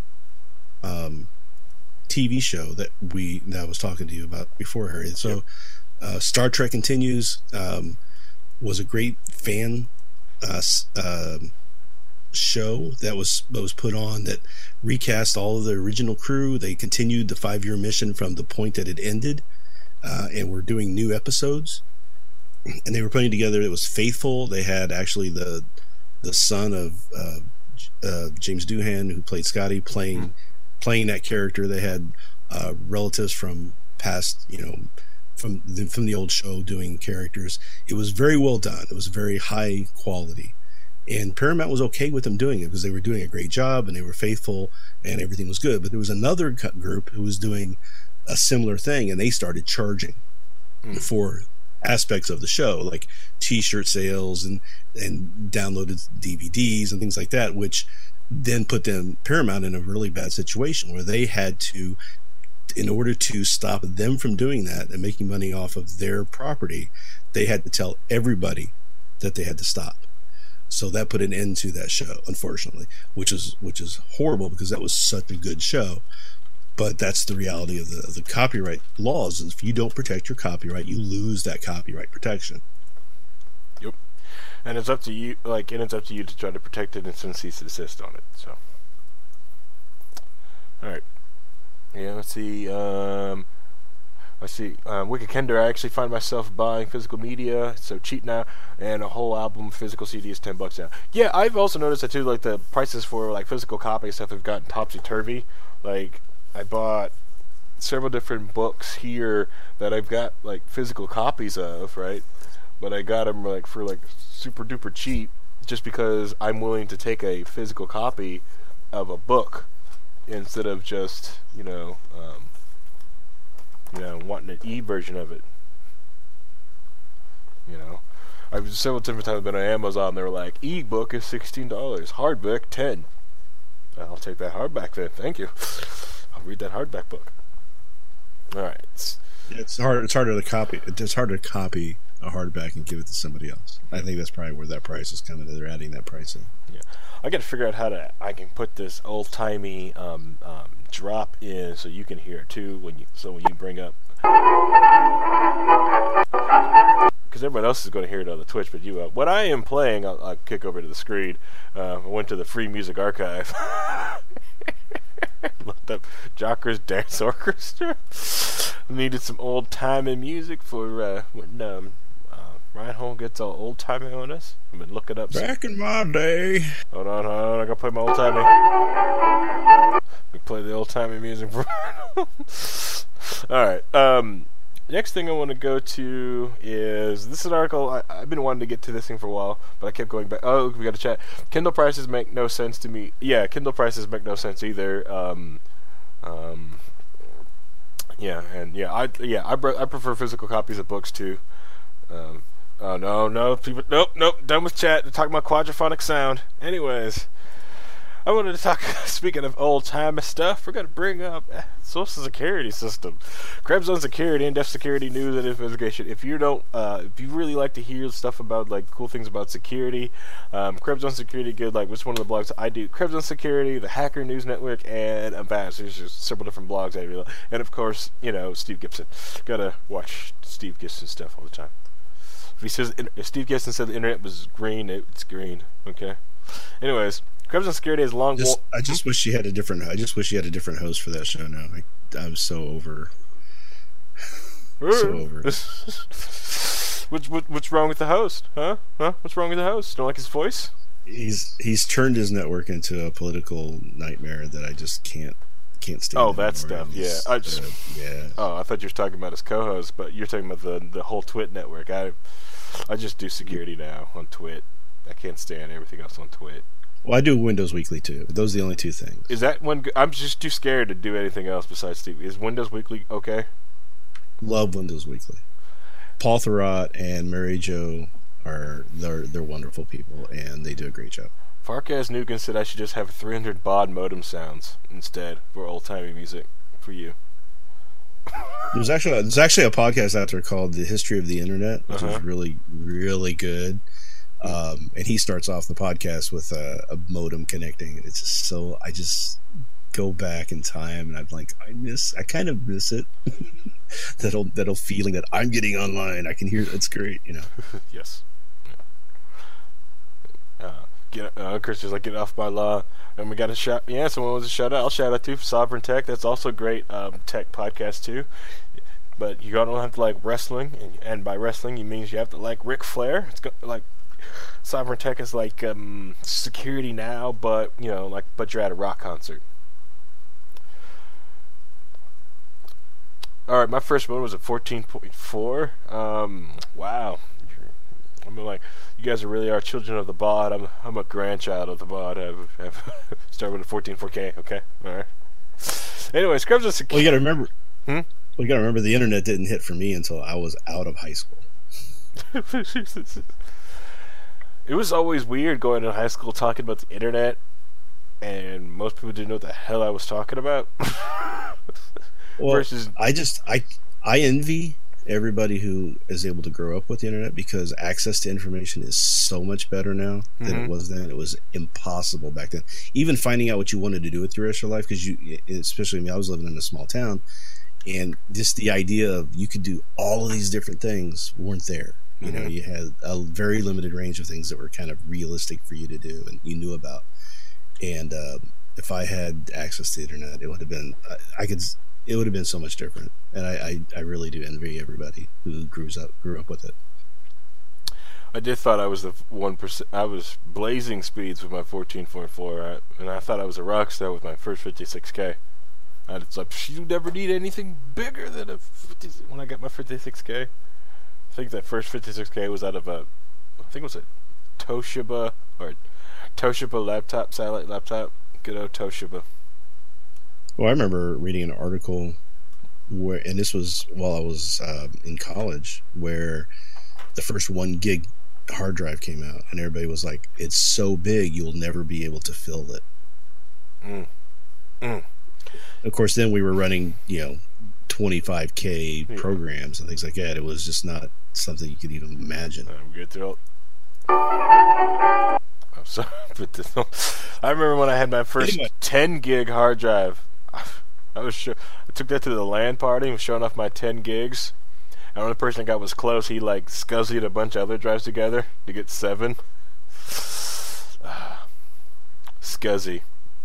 TV show that I was talking to you about before, Harry. So Star Trek Continues was a great fan show that was put on that recast all of the original crew. They continued the 5-year mission from the point that it ended, and were doing new episodes. And they were putting together. It was faithful. They had actually the son of James Doohan, who played Scotty, playing that character. They had relatives from past, from the old show doing characters. It was very well done. It was very high quality, and Paramount was okay with them doing it because they were doing a great job and they were faithful and everything was good. But there was another group who was doing a similar thing, and they started charging for aspects of the show, like T-shirt sales and downloaded DVDs and things like that, which then put Paramount in a really bad situation where they had to, in order to stop them from doing that and making money off of their property, they had to tell everybody that they had to stop. So that put an end to that show, unfortunately, which is horrible because that was such a good show. But that's the reality of the copyright laws. If you don't protect your copyright, you lose that copyright protection. Yep. And it's up to you, to try to protect it and send cease and desist on it. So, all right. Yeah, let's see. Wicked Kender, I actually find myself buying physical media. It's so cheap now, and a whole album physical CD is $10 now. Yeah, I've also noticed that too. Like the prices for like physical copy stuff have gotten topsy turvy. Like I bought several different books here that I've got like physical copies of, right? But I got them like for like super duper cheap, just because I'm willing to take a physical copy of a book instead of just wanting an e-version of it. I've several different times been on Amazon. They were like, e-book is $16, hardback $10. I'll take that hardback then. Thank you. I'll read that hardback book. All right. It's harder to copy. It's hard to copy a hardback and give it to somebody else. I think that's probably where that price is coming. They're adding that price in. Yeah, I got to figure out how I can put this old timey drop in so you can hear it too when you bring up, because everyone else is going to hear it on the Twitch, but you what I am playing, I'll kick over to the screen. I went to the Free Music Archive. Looked up Jockers Dance Orchestra. Needed some old timey music for when Reinhold gets all old timey on us. I've been looking up back in my day. Hold on, I gotta play my old timey. We play the old timey music for Alright, next thing I want to go to is, this is an article, I've been wanting to get to this thing for a while, but I kept going back. Oh, we got to chat. Kindle prices make no sense to me. Yeah, Kindle prices make no sense either. I prefer physical copies of books too. People, nope, done with chat. They're talking about quadraphonic sound. Anyways, I wanted to talk, speaking of old-timey stuff, we're going to bring up Social Security system. Krebs on Security, in-depth security news and investigation. If you really like to hear stuff about, like, cool things about security, Krebs on Security, good, like, which one of the blogs I do? Krebs on Security, the Hacker News Network, and Avast. There's just several different blogs I really like. And, of course, Steve Gibson. Gotta watch Steve Gibson stuff all the time. If Steve Gibson said the internet was green, it's green, okay? Anyways, Krebs on Security is long. I just wish you had a different. I just wish you had a different host for that show. Now I'm so over. So over. What's wrong with the host? Huh? What's wrong with the host? Don't like his voice? He's turned his network into a political nightmare that I just can't stand. Oh, that stuff. Yeah. Yeah. Oh, I thought you were talking about his co-host, but you're talking about the whole Twit network. I just do security now on Twit. I can't stand everything else on Twit. Well, I do Windows Weekly too. Those are the only two things. Is that one? I'm just too scared to do anything else besides Steve. Is Windows Weekly okay? Love Windows Weekly. Paul Thurrott and Mary Jo they're wonderful people, and they do a great job. Farkaz Nukin said I should just have 300 baud modem sounds instead for old-timey music for you. There's actually a podcast out there called The History of the Internet, which is really, really good. And he starts off the podcast with a modem connecting. It's just so, I just go back in time and I'm like, I kind of miss it. that feeling that I'm getting online. I can hear it's great, Yes. Chris is like, get off my lawn. And we got a shout. Yeah, someone was a shout out. I'll shout out to Sovereign Tech. That's also a great tech podcast too. But you don't have to like wrestling, and by wrestling, you means you have to like Ric Flair. It's like Sovereign Tech is like security now, but but you're at a rock concert. All right, my first one was at 14.4. Wow. I mean, like, you guys really are children of the bod. I'm a grandchild of the bod. I've started with a 14.4K. Okay, all right. Anyway, Scrubs is Well, you got to remember. Well, you got to remember the internet didn't hit for me until I was out of high school. It was always weird going to high school talking about the internet, and most people didn't know what the hell I was talking about. Well, versus, I envy everybody who is able to grow up with the internet, because access to information is so much better now than it was then. It was impossible back then. Even finding out what you wanted to do with your rest of your life, because especially me, I was living in a small town, and just the idea of you could do all of these different things weren't there. You know, you had a very limited range of things that were kind of realistic for you to do and you knew about. And if I had access to the internet, it would have been it would have been so much different. And I really do envy everybody who grew up with it. I did thought I was the 1%. I was blazing speeds with my 14.4, and I thought I was a rock star with my first 56K. And it's like, you never need anything bigger than when I got my 56K. I think that first 56K was out of I think it was a Toshiba laptop, satellite laptop. Good old Toshiba. Well, I remember reading an article and this was while I was in college, where the first 1 gig hard drive came out, and everybody was like, "It's so big, you'll never be able to fill it." Of course, then we were running, 25K programs and things like that. It was just not something you could even imagine. I'm good to it. I'm sorry, but I remember when I had my first 10 gig hard drive. I took that to the LAN party and was showing off my 10 gigs. And the only person I got was close. He like scuzzied a bunch of other drives together to get 7. Scuzzy.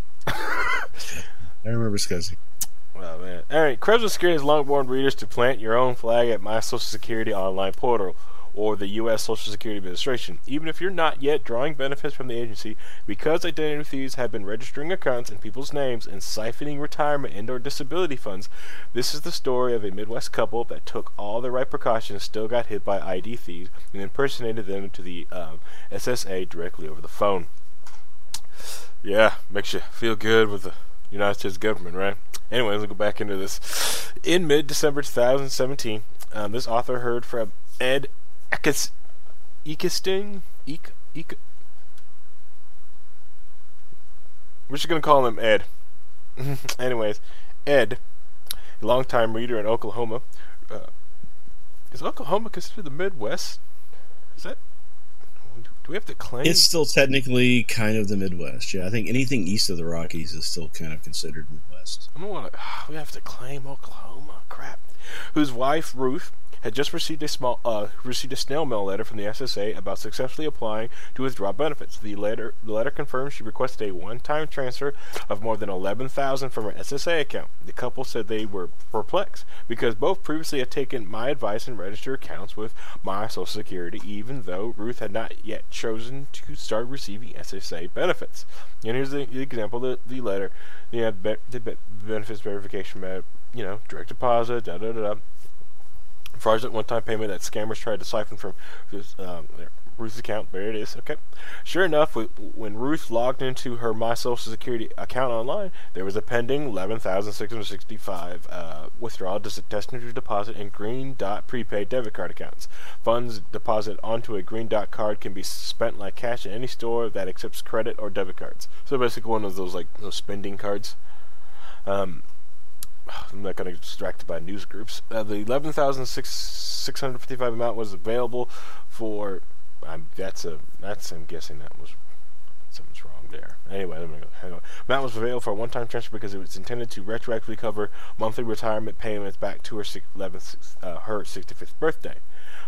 I remember Scuzzy. Oh man! All right, Krebs will scare his Longbourn readers to plant your own flag at My Social Security online portal or the U.S. Social Security Administration, even if you're not yet drawing benefits from the agency, because identity thieves have been registering accounts in people's names and siphoning retirement and/or disability funds. This is the story of a Midwest couple that took all the right precautions, still got hit by ID thieves, and impersonated them to the SSA directly over the phone. Yeah, makes you feel good with the United States government, right? Anyway, let's go back into this. In mid-December 2017, this author heard from Ed Ekesting. We're just going to call him Ed. Anyways, Ed, a longtime reader in Oklahoma. Is Oklahoma considered the Midwest? Is that... Do we have to claim? It's still technically kind of the Midwest. Yeah, I think anything east of the Rockies is still kind of considered Midwest. I don't want to. We have to claim Oklahoma. Crap. Whose wife Ruth had just received a snail mail letter from the SSA about successfully applying to withdraw benefits. The letter confirms she requested a one-time transfer of more than $11,000 from her SSA account. The couple said they were perplexed because both previously had taken my advice and registered accounts with my Social Security, even though Ruth had not yet chosen to start receiving SSA benefits. And here's the example: the letter, the benefits verification, direct deposit, fraudulent one-time payment that scammers tried to siphon from Ruth's account. There it is. Okay. Sure enough, when Ruth logged into her My Social Security account online, there was a pending $11,665 withdrawal destined to deposit in Green Dot prepaid debit card accounts. Funds deposited onto a Green Dot card can be spent like cash in any store that accepts credit or debit cards. So basically, one of those those spending cards. I'm not going to get distracted by news groups. The $11,655 amount was available for. I'm guessing that was something's wrong there. Anyway, hang on. Amount was available for a one-time transfer because it was intended to retroactively cover monthly retirement payments back to her 65th birthday.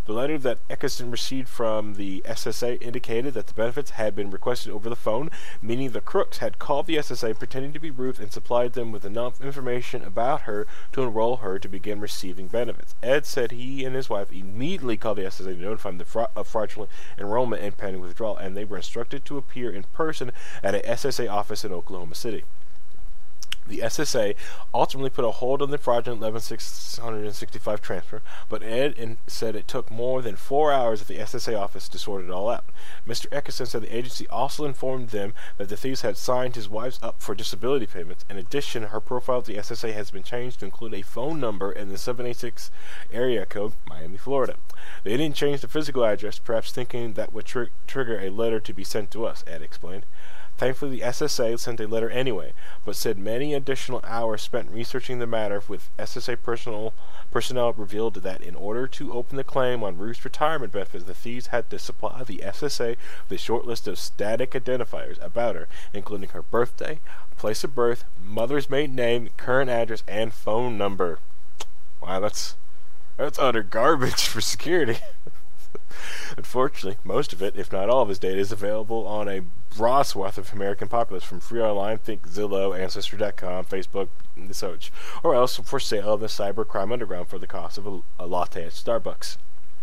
The letter that Eccleston received from the SSA indicated that the benefits had been requested over the phone, meaning the crooks had called the SSA pretending to be Ruth and supplied them with enough information about her to enroll her to begin receiving benefits. Ed said he and his wife immediately called the SSA to notify them of fraudulent enrollment and pending withdrawal, and they were instructed to appear in person at a SSA office in Oklahoma City. The SSA ultimately put a hold on the fraudulent 11,665 transfer, but Ed said it took more than 4 hours at the SSA office to sort it all out. Mr. Eccleston said the agency also informed them that the thieves had signed his wife up for disability payments. In addition, her profile at the SSA has been changed to include a phone number in the 786 area code, Miami, Florida. They didn't change the physical address, perhaps thinking that would trigger a letter to be sent to us, Ed explained. Thankfully, the SSA sent a letter anyway, but said many additional hours spent researching the matter with SSA personnel revealed that in order to open the claim on Ruth's retirement benefits, the thieves had to supply the SSA with a short list of static identifiers about her, including her birthday, place of birth, mother's maiden name, current address, and phone number. Wow, that's utter garbage for security. Unfortunately, most of it, if not all of his data, is available on a broad swath of American populace, from free online, think Zillow, Ancestry.com, Facebook, and such, or else for sale in the cybercrime underground for the cost of a latte at Starbucks.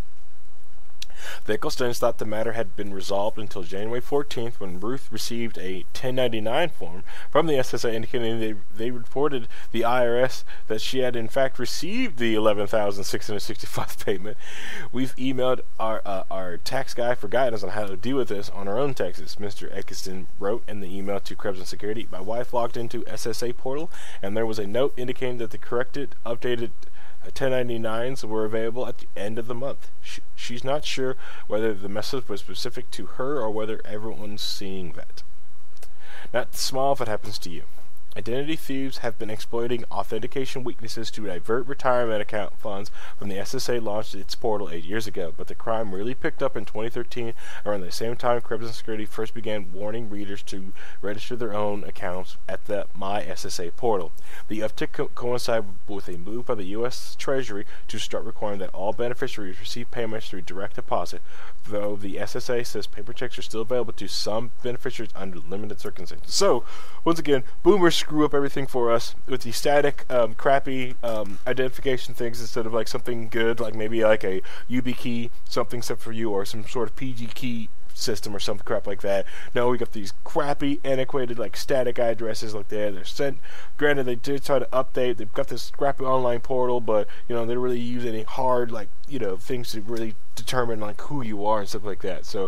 The Ecclestons thought the matter had been resolved until January 14th, when Ruth received a 1099 form from the SSA indicating they reported the IRS that she had in fact received the $11,665 payment. We've emailed our tax guy for guidance on how to deal with this on our own taxes, Mr. Eccleston wrote in the email to Krebs and Security. My wife logged into SSA portal, and there was a note indicating that the corrected, updated 1099s were available at the end of the month. She's not sure whether the message was specific to her or whether everyone's seeing that. Not small if it happens to you. Identity thieves have been exploiting authentication weaknesses to divert retirement account funds from the SSA launched its portal 8 years ago, but the crime really picked up in 2013, around the same time Krebs and Security first began warning readers to register their own accounts at the My SSA portal. The uptick coincided with a move by the U.S. Treasury to start requiring that all beneficiaries receive payments through direct deposit, though the SSA says paper checks are still available to some beneficiaries under limited circumstances. So, once again, boomers screw up everything for us with the static, crappy identification things instead of like something good, like maybe like a YubiKey, something set for you, or some sort of PG key system or some crap like that. No, we got these crappy, antiquated, like static addresses like that. They're sent. Granted, they did try to update. They've got this crappy online portal, but they don't really use any hard, like things to really determine like who you are and stuff like that. So,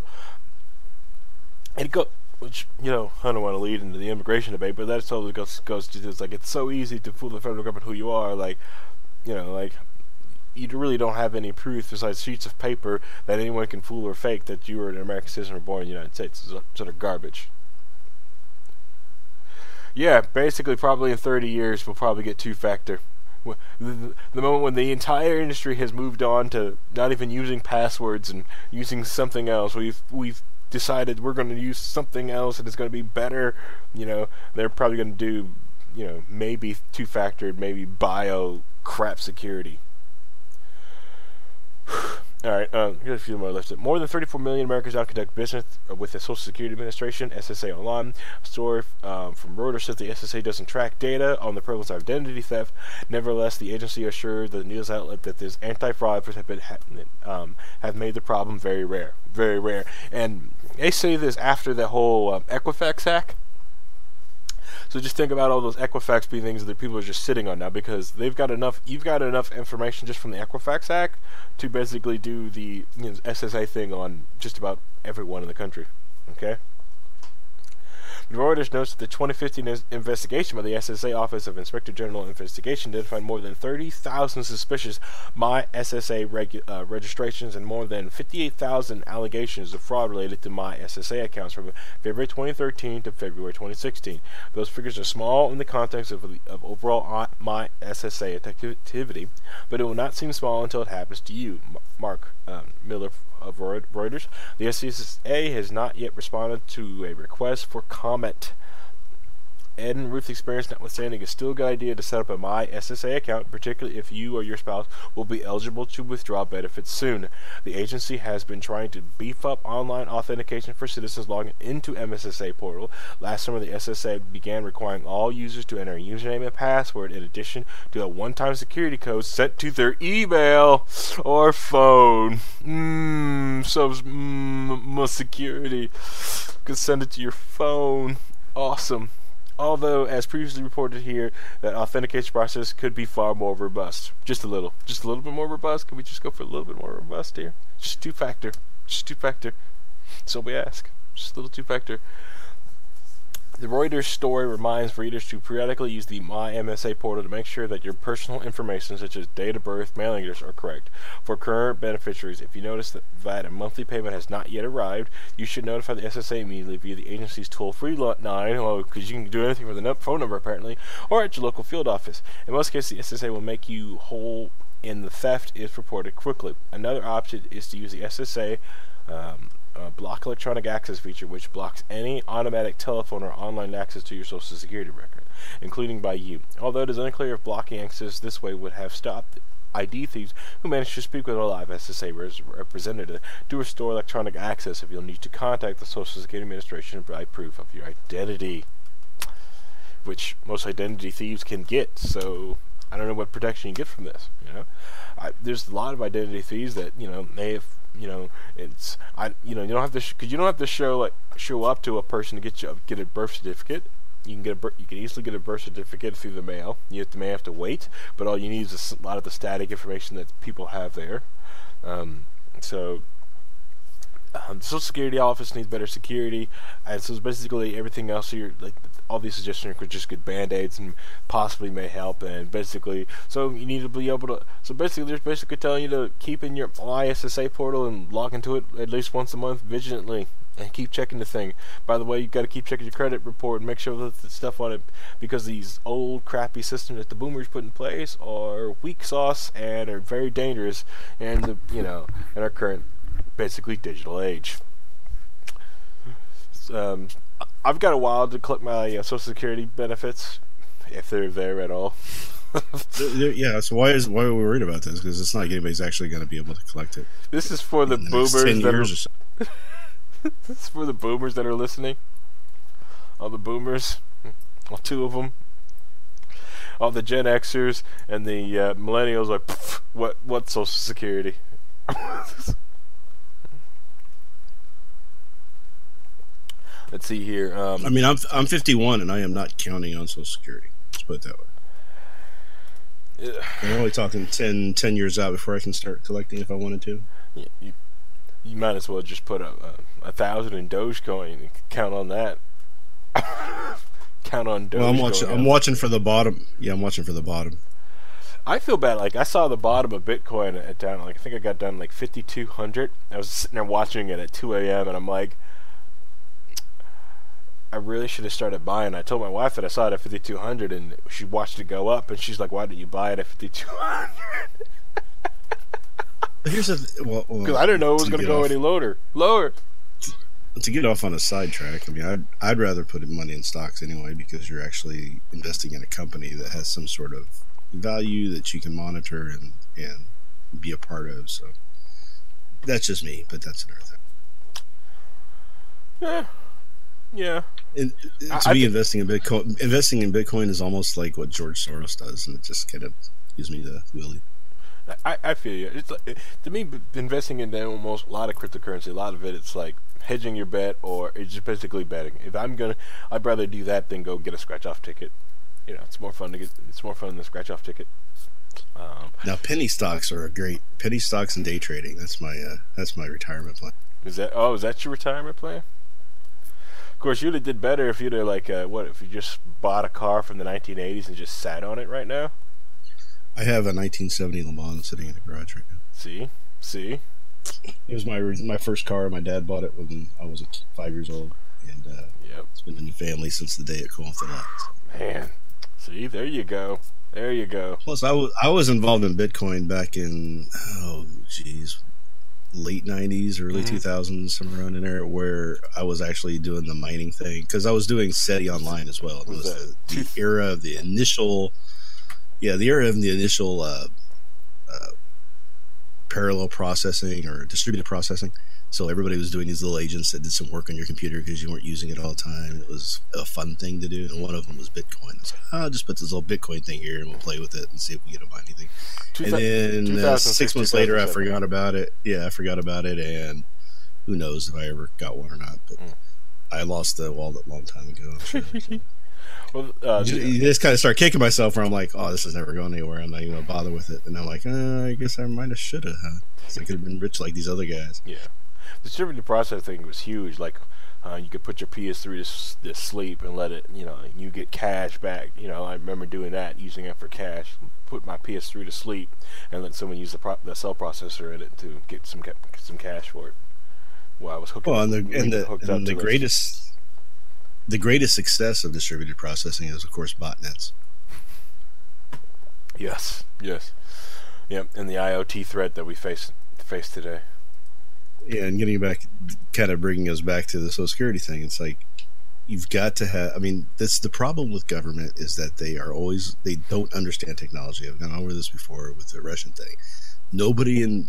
which I don't want to lead into the immigration debate, but that totally goes to this. Like, it's so easy to fool the federal government who you are. Like, you really don't have any proof besides sheets of paper that anyone can fool or fake that you are an American citizen or born in the United States. It's sort of garbage. Yeah, basically, probably in 30 years, we'll probably get two-factor. The moment when the entire industry has moved on to not even using passwords and using something else, we've decided we're going to use something else and it's going to be better. They're probably going to do, maybe two-factor, maybe bio crap security. Alright, here's a few more listed. More than 34 million Americans now conduct business with the Social Security Administration, SSA Online. A story from Reuters says the SSA doesn't track data on the prevalence of identity theft. Nevertheless, the agency assured the news outlet that this anti-fraud efforts have made the problem very rare. Very rare. And they say this after the whole Equifax hack. So just think about all those Equifax being things that people are just sitting on now, because you've got enough information just from the Equifax hack to basically do the SSA thing on just about everyone in the country. Okay? Reuters notes that the 2015 investigation by the SSA Office of Inspector General Investigation identified more than 30,000 suspicious My SSA registrations and more than 58,000 allegations of fraud related to My SSA accounts from February 2013 to February 2016. Those figures are small in the context of overall My SSA activity, but it will not seem small until it happens to you. Mark Miller of Reuters. The SSA has not yet responded to a request for comment. Ed and Ruth's experience notwithstanding, it's still a good idea to set up a My SSA account, particularly if you or your spouse will be eligible to withdraw benefits soon. The agency has been trying to beef up online authentication for citizens logging into MSSA portal. Last summer, the SSA began requiring all users to enter a username and password in addition to a one-time security code sent to their email or phone. More security. You can send it to your phone. Awesome. Although, as previously reported here, that authentication process could be far more robust. Just a little bit more robust. Can we just go for a little bit more robust here? Just two-factor. So we ask. Just a little two-factor. The Reuters story reminds readers to periodically use the My MSA portal to make sure that your personal information, such as date of birth, mailing address, are correct. For current beneficiaries, if you notice that a monthly payment has not yet arrived, you should notify the SSA immediately via the agency's toll-free line, because you can do anything with a phone number apparently, or at your local field office. In most cases, the SSA will make you whole and the theft is reported quickly. Another option is to use the SSA block electronic access feature, which blocks any automatic telephone or online access to your Social Security record, including by you. Although it is unclear if blocking access this way would have stopped ID thieves who managed to speak with a live SSA representative to restore electronic access if you'll need to contact the Social Security Administration and provide proof of your identity, which most identity thieves can get. So I don't know what protection you get from this. There's a lot of identity thieves that may have. You don't have to because you don't have to show up to a person to get a birth certificate. You can easily get a birth certificate through the mail. You may have to wait, but all you need is a lot of the static information that people have there. The Social Security office needs better security, and so basically everything else. All these suggestions could just get band-aids and possibly may help, and basically, so you need to be able to. So basically, they're basically telling you to keep in your ISSA portal and log into it at least once a month vigilantly, and keep checking the thing. By the way, you got to keep checking your credit report and make sure that the stuff on it, because these old crappy systems that the boomers put in place are weak sauce and are very dangerous in in our current basically digital age. I've got a while to collect my Social Security benefits, if they're there at all. Yeah, so why are we worried about this? Because it's not like anybody's actually going to be able to collect it. This is for the boomers that are. So. This is for the boomers that are listening. All the boomers, all two of them. All the Gen Xers and the millennials are like, what Social Security? Let's see here. I'm 51 and I am not counting on Social Security. Let's put it that way. I'm only talking 10 years out before I can start collecting if I wanted to. Yeah, you might as well just put 1,000 in Dogecoin and count on that. Count on Dogecoin. Well, I'm watching for the bottom. Yeah, I'm watching for the bottom. I feel bad. Like, I saw the bottom of Bitcoin at down. Like, I think I got down like 5,200. I was sitting there watching it at 2 a.m. and I'm like, I really should have started buying. I told my wife that I saw it at 5,200, and she watched it go up, and she's like, "Why did you buy it at 5,200?" Here's because I didn't know it was going to go any lower. To get off on a sidetrack, I'd rather put money in stocks anyway, because you're actually investing in a company that has some sort of value that you can monitor and be a part of. So that's just me, but that's another thing. Yeah. Investing in Bitcoin is almost like what George Soros does, and it just kind of gives me the willy. I feel you. It's like, to me, investing in almost a lot of cryptocurrency, a lot of it's like hedging your bet, or it's just basically betting. I'd rather do that than go get a scratch-off ticket. It's more fun than the scratch-off ticket. Now, penny stocks are great. Penny stocks and day trading. That's my retirement plan. Is that your retirement plan? Of course, you'd have did better if you'd have if you just bought a car from the 1980s and just sat on it right now. I have a 1970 Le Mans sitting in the garage right now. See. It was my first car. My dad bought it when I was 5 years old, and it's been in the family since the day it came off the lot. Man, see, there you go. Plus, I was involved in Bitcoin back in late 90s, early 2000s, somewhere around in there, where I was actually doing the mining thing, because I was doing SETI online as well. It was the era of the initial, parallel processing or distributed processing. So everybody was doing these little agents that did some work on your computer because you weren't using it all the time. It was a fun thing to do, and one of them was Bitcoin. I was like, I'll just put this little Bitcoin thing here, and we'll play with it and see if we get to mine anything. And then 6 months later, I forgot about it. Yeah, I forgot about it, and who knows if I ever got one or not. But I lost the wallet a long time ago, I'm sure. So. Well, you just kind of start kicking myself where I'm like, oh, this is never going anywhere. I'm not even going to bother with it. And I'm like, I guess I might have should have. Huh? I could have been rich like these other guys. Yeah. The distributed processing was huge. Like, you could put your PS3 to sleep and let it, you get cash back. I remember doing that, using it for cash. Put my PS3 to sleep and let someone use the cell processor in it to get some cash for it. Well, I was hooked. Well, the greatest success of distributed processing is, of course, botnets. Yes. Yeah, and the IoT threat that we face today. Yeah, and getting back, kind of bringing us back to the Social Security thing. It's like, you've got to have, that's the problem with government, is that they don't understand technology. I've gone over this before with the Russian thing. Nobody in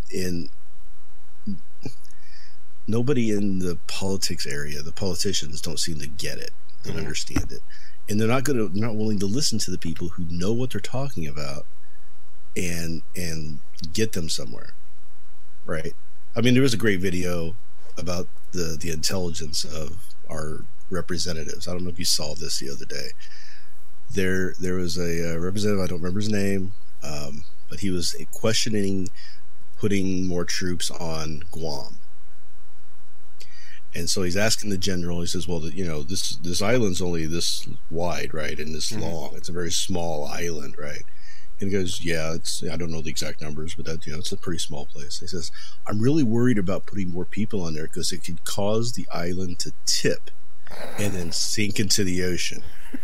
the politics area, the politicians don't seem to get it, don't understand it. And they're not willing to listen to the people who know what they're talking about and get them somewhere. Right? There was a great video about the intelligence of our representatives. I don't know if you saw this the other day. There was a representative, I don't remember his name, but he was questioning putting more troops on Guam. And so he's asking the general, he says, well, this island's only this wide, right, and this long. It's a very small island, right? And he goes, yeah, I don't know the exact numbers, but that, it's a pretty small place. He says, I'm really worried about putting more people on there because it could cause the island to tip and then sink into the ocean.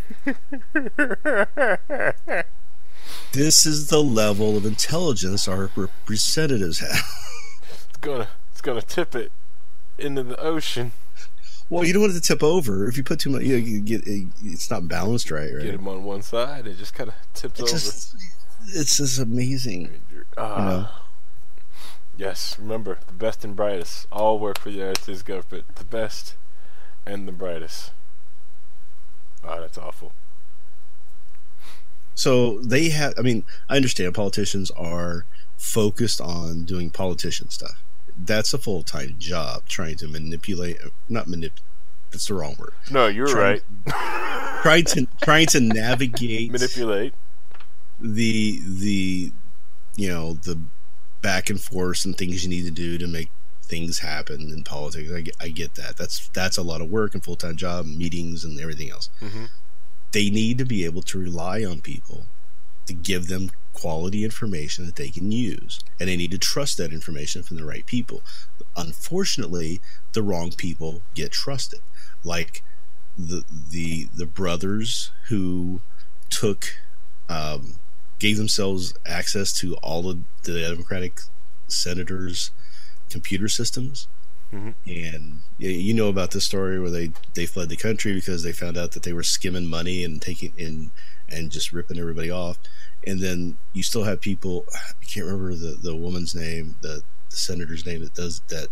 This is the level of intelligence our representatives have. It's gonna tip it into the ocean. Well, you don't want it to tip over. If you put too much, it's not balanced right? Get them on one side, it just kind of tips over. It's just amazing. Yes, remember, the best and brightest all work for the United States government. The best and the brightest. Oh, that's awful. So they have, I understand politicians are focused on doing politician stuff. That's a full-time job, trying to that's the wrong word. No, you're right. Trying to navigate, manipulate the back and forth and things you need to do to make things happen in politics. I get that. That's a lot of work and full-time job, meetings and everything else. They need to be able to rely on people to give them quality information that they can use, and they need to trust that information from the right people. Unfortunately, the wrong people get trusted, like the brothers who gave themselves access to all of the Democratic senators' computer systems. And you know about this story where they fled the country because they found out that they were skimming money and taking in and just ripping everybody off. And then you still have people, I can't remember the woman's name, the senator's name that does that.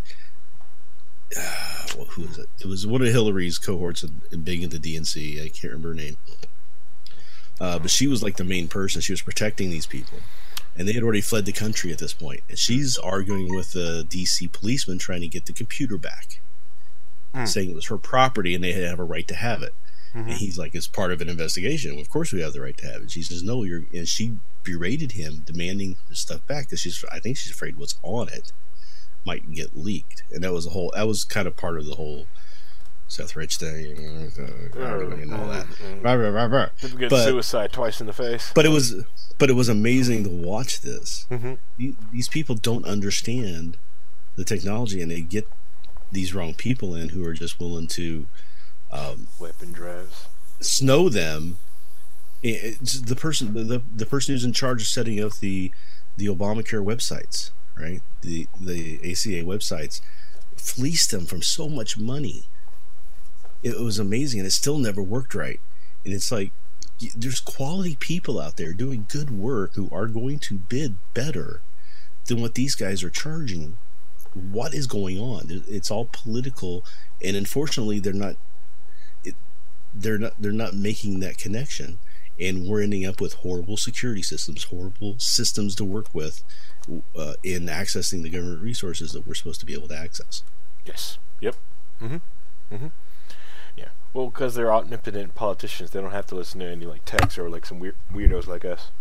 Who is it? It was one of Hillary's cohorts and big into DNC. I can't remember her name. But she was like the main person. She was protecting these people. And they had already fled the country at this point. And she's arguing with the DC policeman trying to get the computer back, saying it was her property and they had to have a right to have it. And he's like, it's part of an investigation. Of course we have the right to have it. She says, no, and she berated him, demanding the stuff back because I think she's afraid what's on it might get leaked. And that was kind of part of the whole Seth Rich thing and all that. People get suicide twice in the face. But it was amazing to watch this. These people don't understand the technology, and they get these wrong people in who are just willing to weapon drives, snow them. The person who's in charge of setting up the Obamacare websites, right? The ACA websites fleeced them from so much money. It was amazing, and it still never worked right. And it's like, there's quality people out there doing good work who are going to bid better than what these guys are charging. What is going on? It's all political, and unfortunately, they're not making that connection, and we're ending up with horrible security systems, horrible systems to work with in accessing the government resources that we're supposed to be able to access. Yes. Yep. Yeah. Well, because they're omnipotent politicians, they don't have to listen to any like techs or like some weirdos like us.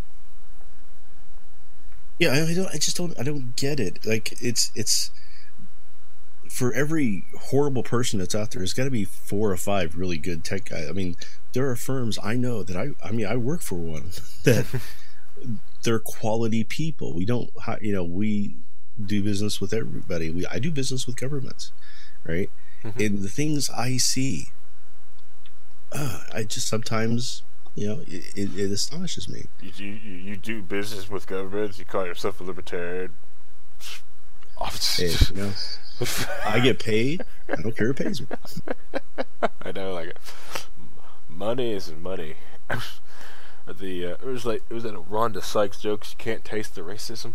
Yeah, I don't get it. Like, it's for every horrible person that's out there, there's got to be 4 or 5 really good tech guys. I mean, there are firms I know that I work for one that they're quality people. We don't, we do business with everybody. I do business with governments, right? And the things I see, I just sometimes, it astonishes me. You do business with governments. You call yourself a libertarian. Hey, I get paid. I don't care who pays me. I know, like, money is money. It was that a Rhonda Sykes joke. You can't taste the racism.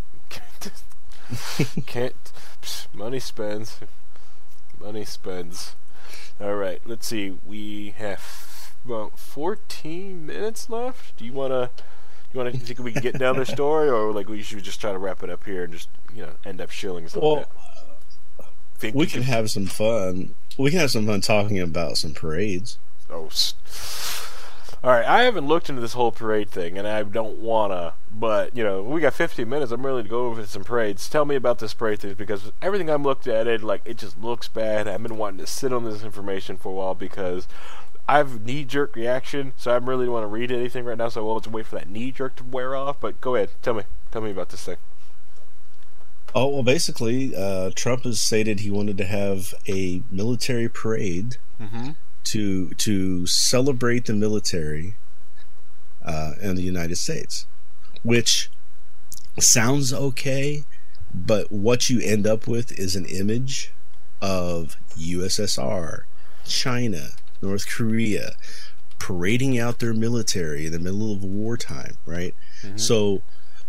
Can't. Money spends. Money spends. All right. Let's see. We have about 14 minutes left. Do you think we can get down the story, or like we should just try to wrap it up here and just end up shilling something? Well, we can have some fun. We can have some fun talking about some parades. Oh, all right. I haven't looked into this whole parade thing, and I don't wanna. But we got 15 minutes. I'm ready to go over some parades. Tell me about this parade thing, because everything I'm looked at it, like, it just looks bad. I've been wanting to sit on this information for a while because I have knee-jerk reaction, so I really don't want to read anything right now. So I'll just wait for that knee-jerk to wear off. But go ahead, tell me about this thing. Oh, well, basically, Trump has stated he wanted to have a military parade to celebrate the military in the United States, which sounds okay, but what you end up with is an image of USSR, China, North Korea parading out their military in the middle of wartime, right? So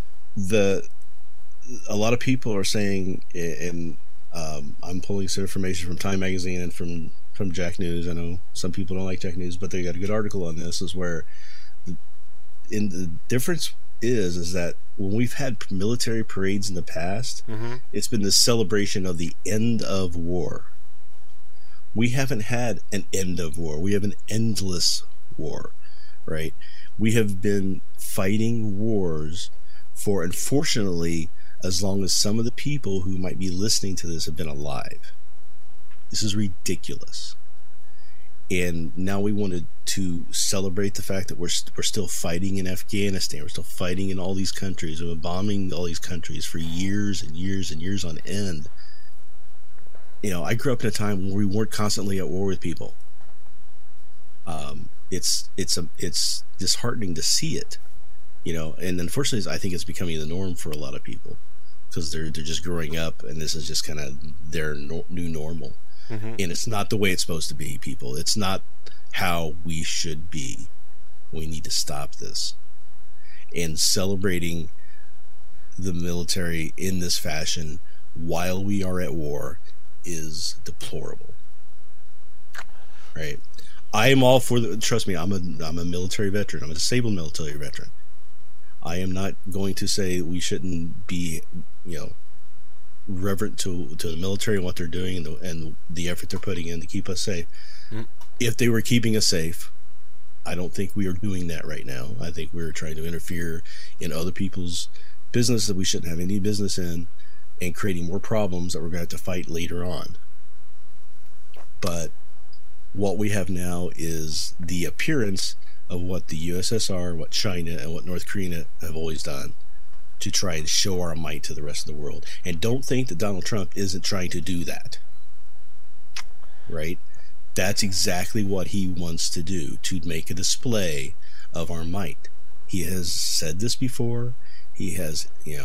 a lot of people are saying, and I'm pulling some information from Time Magazine and from Jack News. I know some people don't like Jack News, but they got a good article on this, is where the difference is that when we've had military parades in the past, it's been the celebration of the end of war. We haven't had an end of war. We have an endless war, right? We have been fighting wars for, unfortunately, as long as some of the people who might be listening to this have been alive. This is ridiculous. And now we wanted to celebrate the fact that we're still fighting in Afghanistan. We're still fighting in all these countries. We've been bombing all these countries for years and years and years on end. I grew up in a time where we weren't constantly at war with people. It's disheartening to see it, and unfortunately, I think it's becoming the norm for a lot of people, because they're just growing up, and this is just kind of their new normal. And it's not the way it's supposed to be, people. It's not how we should be. We need to stop this. And celebrating the military in this fashion while we are at war is deplorable. Right? I am all for trust me, I'm a military veteran. I'm a disabled military veteran. I am not going to say we shouldn't be, reverent to the military and what they're doing and the effort they're putting in to keep us safe. If they were keeping us safe, I don't think we are doing that right now. I think we're trying to interfere in other people's business that we shouldn't have any business in, and creating more problems that we're going to have to fight later on. But what we have now is the appearance of what the USSR, what China, and what North Korea have always done, to try and show our might to the rest of the world. And don't think that Donald Trump isn't trying to do that. Right? That's exactly what he wants to do, to make a display of our might. He has said this before. He has,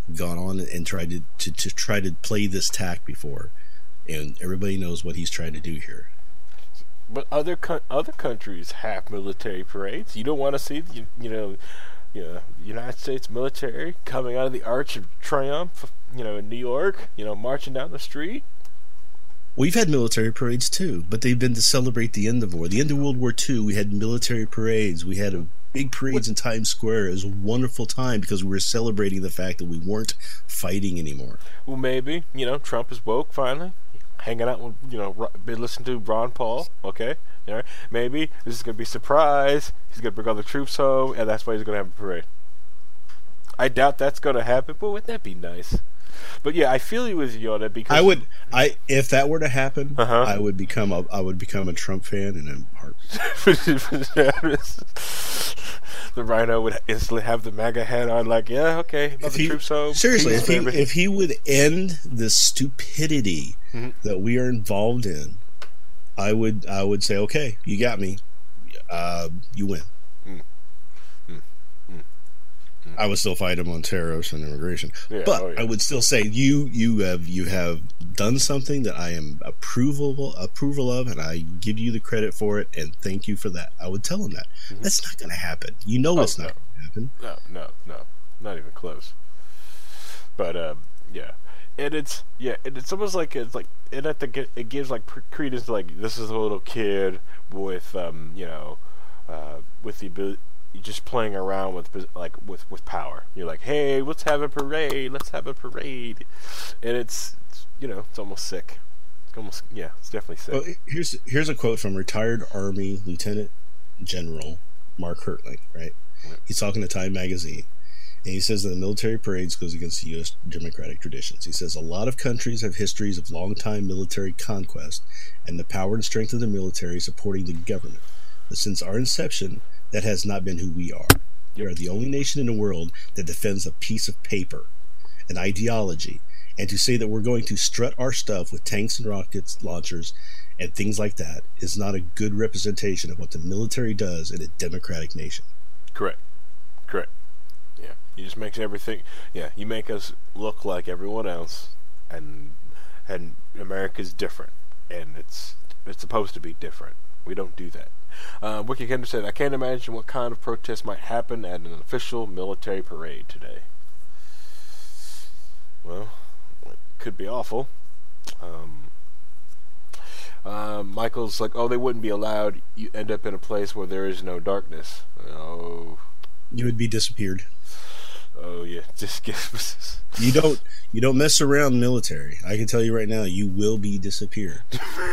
gone on and tried to try to play this tack before, and everybody knows what he's trying to do here. But other countries have military parades. You don't want to see United States military coming out of the Arch of Triumph, in New York, marching down the street. We've had military parades too, but they've been to celebrate the end of war. The end of World War II, we had military parades. We had big parades in Times Square. It was a wonderful time because we were celebrating the fact that we weren't fighting anymore. Well, maybe, Trump is woke finally, hanging out with, been listening to Ron Paul, okay? Maybe this is going to be a surprise. He's going to bring all the troops home, and that's why he's going to have a parade. I doubt that's going to happen, but wouldn't that be nice? But yeah, I feel you with you on it because if that were to happen, I would become a Trump fan in a heartbeat. The Rhino would instantly have the MAGA hat on, like, yeah, okay, the troops home. Seriously, if he would end the stupidity that we are involved in, I would say, okay, you got me, you win. I would still fight him on tariffs and immigration, but I would still say you have done something that I am approval of, and I give you the credit for it, and thank you for that. I would tell him that. That's not going to happen. It's not going to happen. No, not even close. But and it's almost like it gives like credence to, like, this is a little kid with with the ability. You're just playing around with power. You're like, hey, let's have a parade, and it's almost sick. It's definitely sick. Well, here's a quote from retired Army Lieutenant General Mark Hertling. Right, he's talking to Time Magazine, and he says that the military parades goes against the U.S. democratic traditions. He says a lot of countries have histories of long-time military conquest and the power and strength of the military supporting the government, but since our inception, that has not been who we are. We are the only nation in the world that defends a piece of paper, an ideology, and to say that we're going to strut our stuff with tanks and rockets launchers and things like that is not a good representation of what the military does in a democratic nation. Correct. Yeah, you just make everything. Yeah, you make us look like everyone else, and America's different, and it's supposed to be different. We don't do that. Wiki Kender said, I can't imagine what kind of protest might happen at an official military parade today. Well, it could be awful. Michael's like, they wouldn't be allowed. You end up in a place where there is no darkness. Oh, you would be disappeared. Oh yeah, just you don't mess around military. I can tell you right now, you will be disappeared.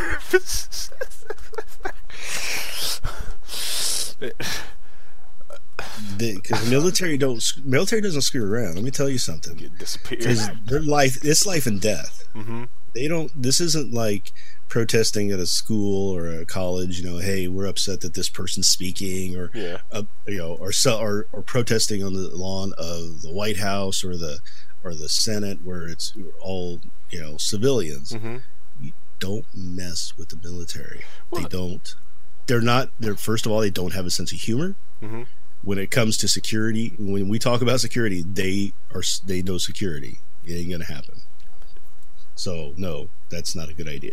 Because military doesn't screw around. Let me tell you something. Because it's life and death. They don't. This isn't like protesting at a school or a college. Hey, we're upset that this person's speaking, or or protesting on the lawn of the White House or the Senate, where it's all civilians. You don't mess with the military. They don't. They're first of all, they don't have a sense of humor. When it comes to security, when we talk about security, they know security. It ain't gonna happen. So no, that's not a good idea.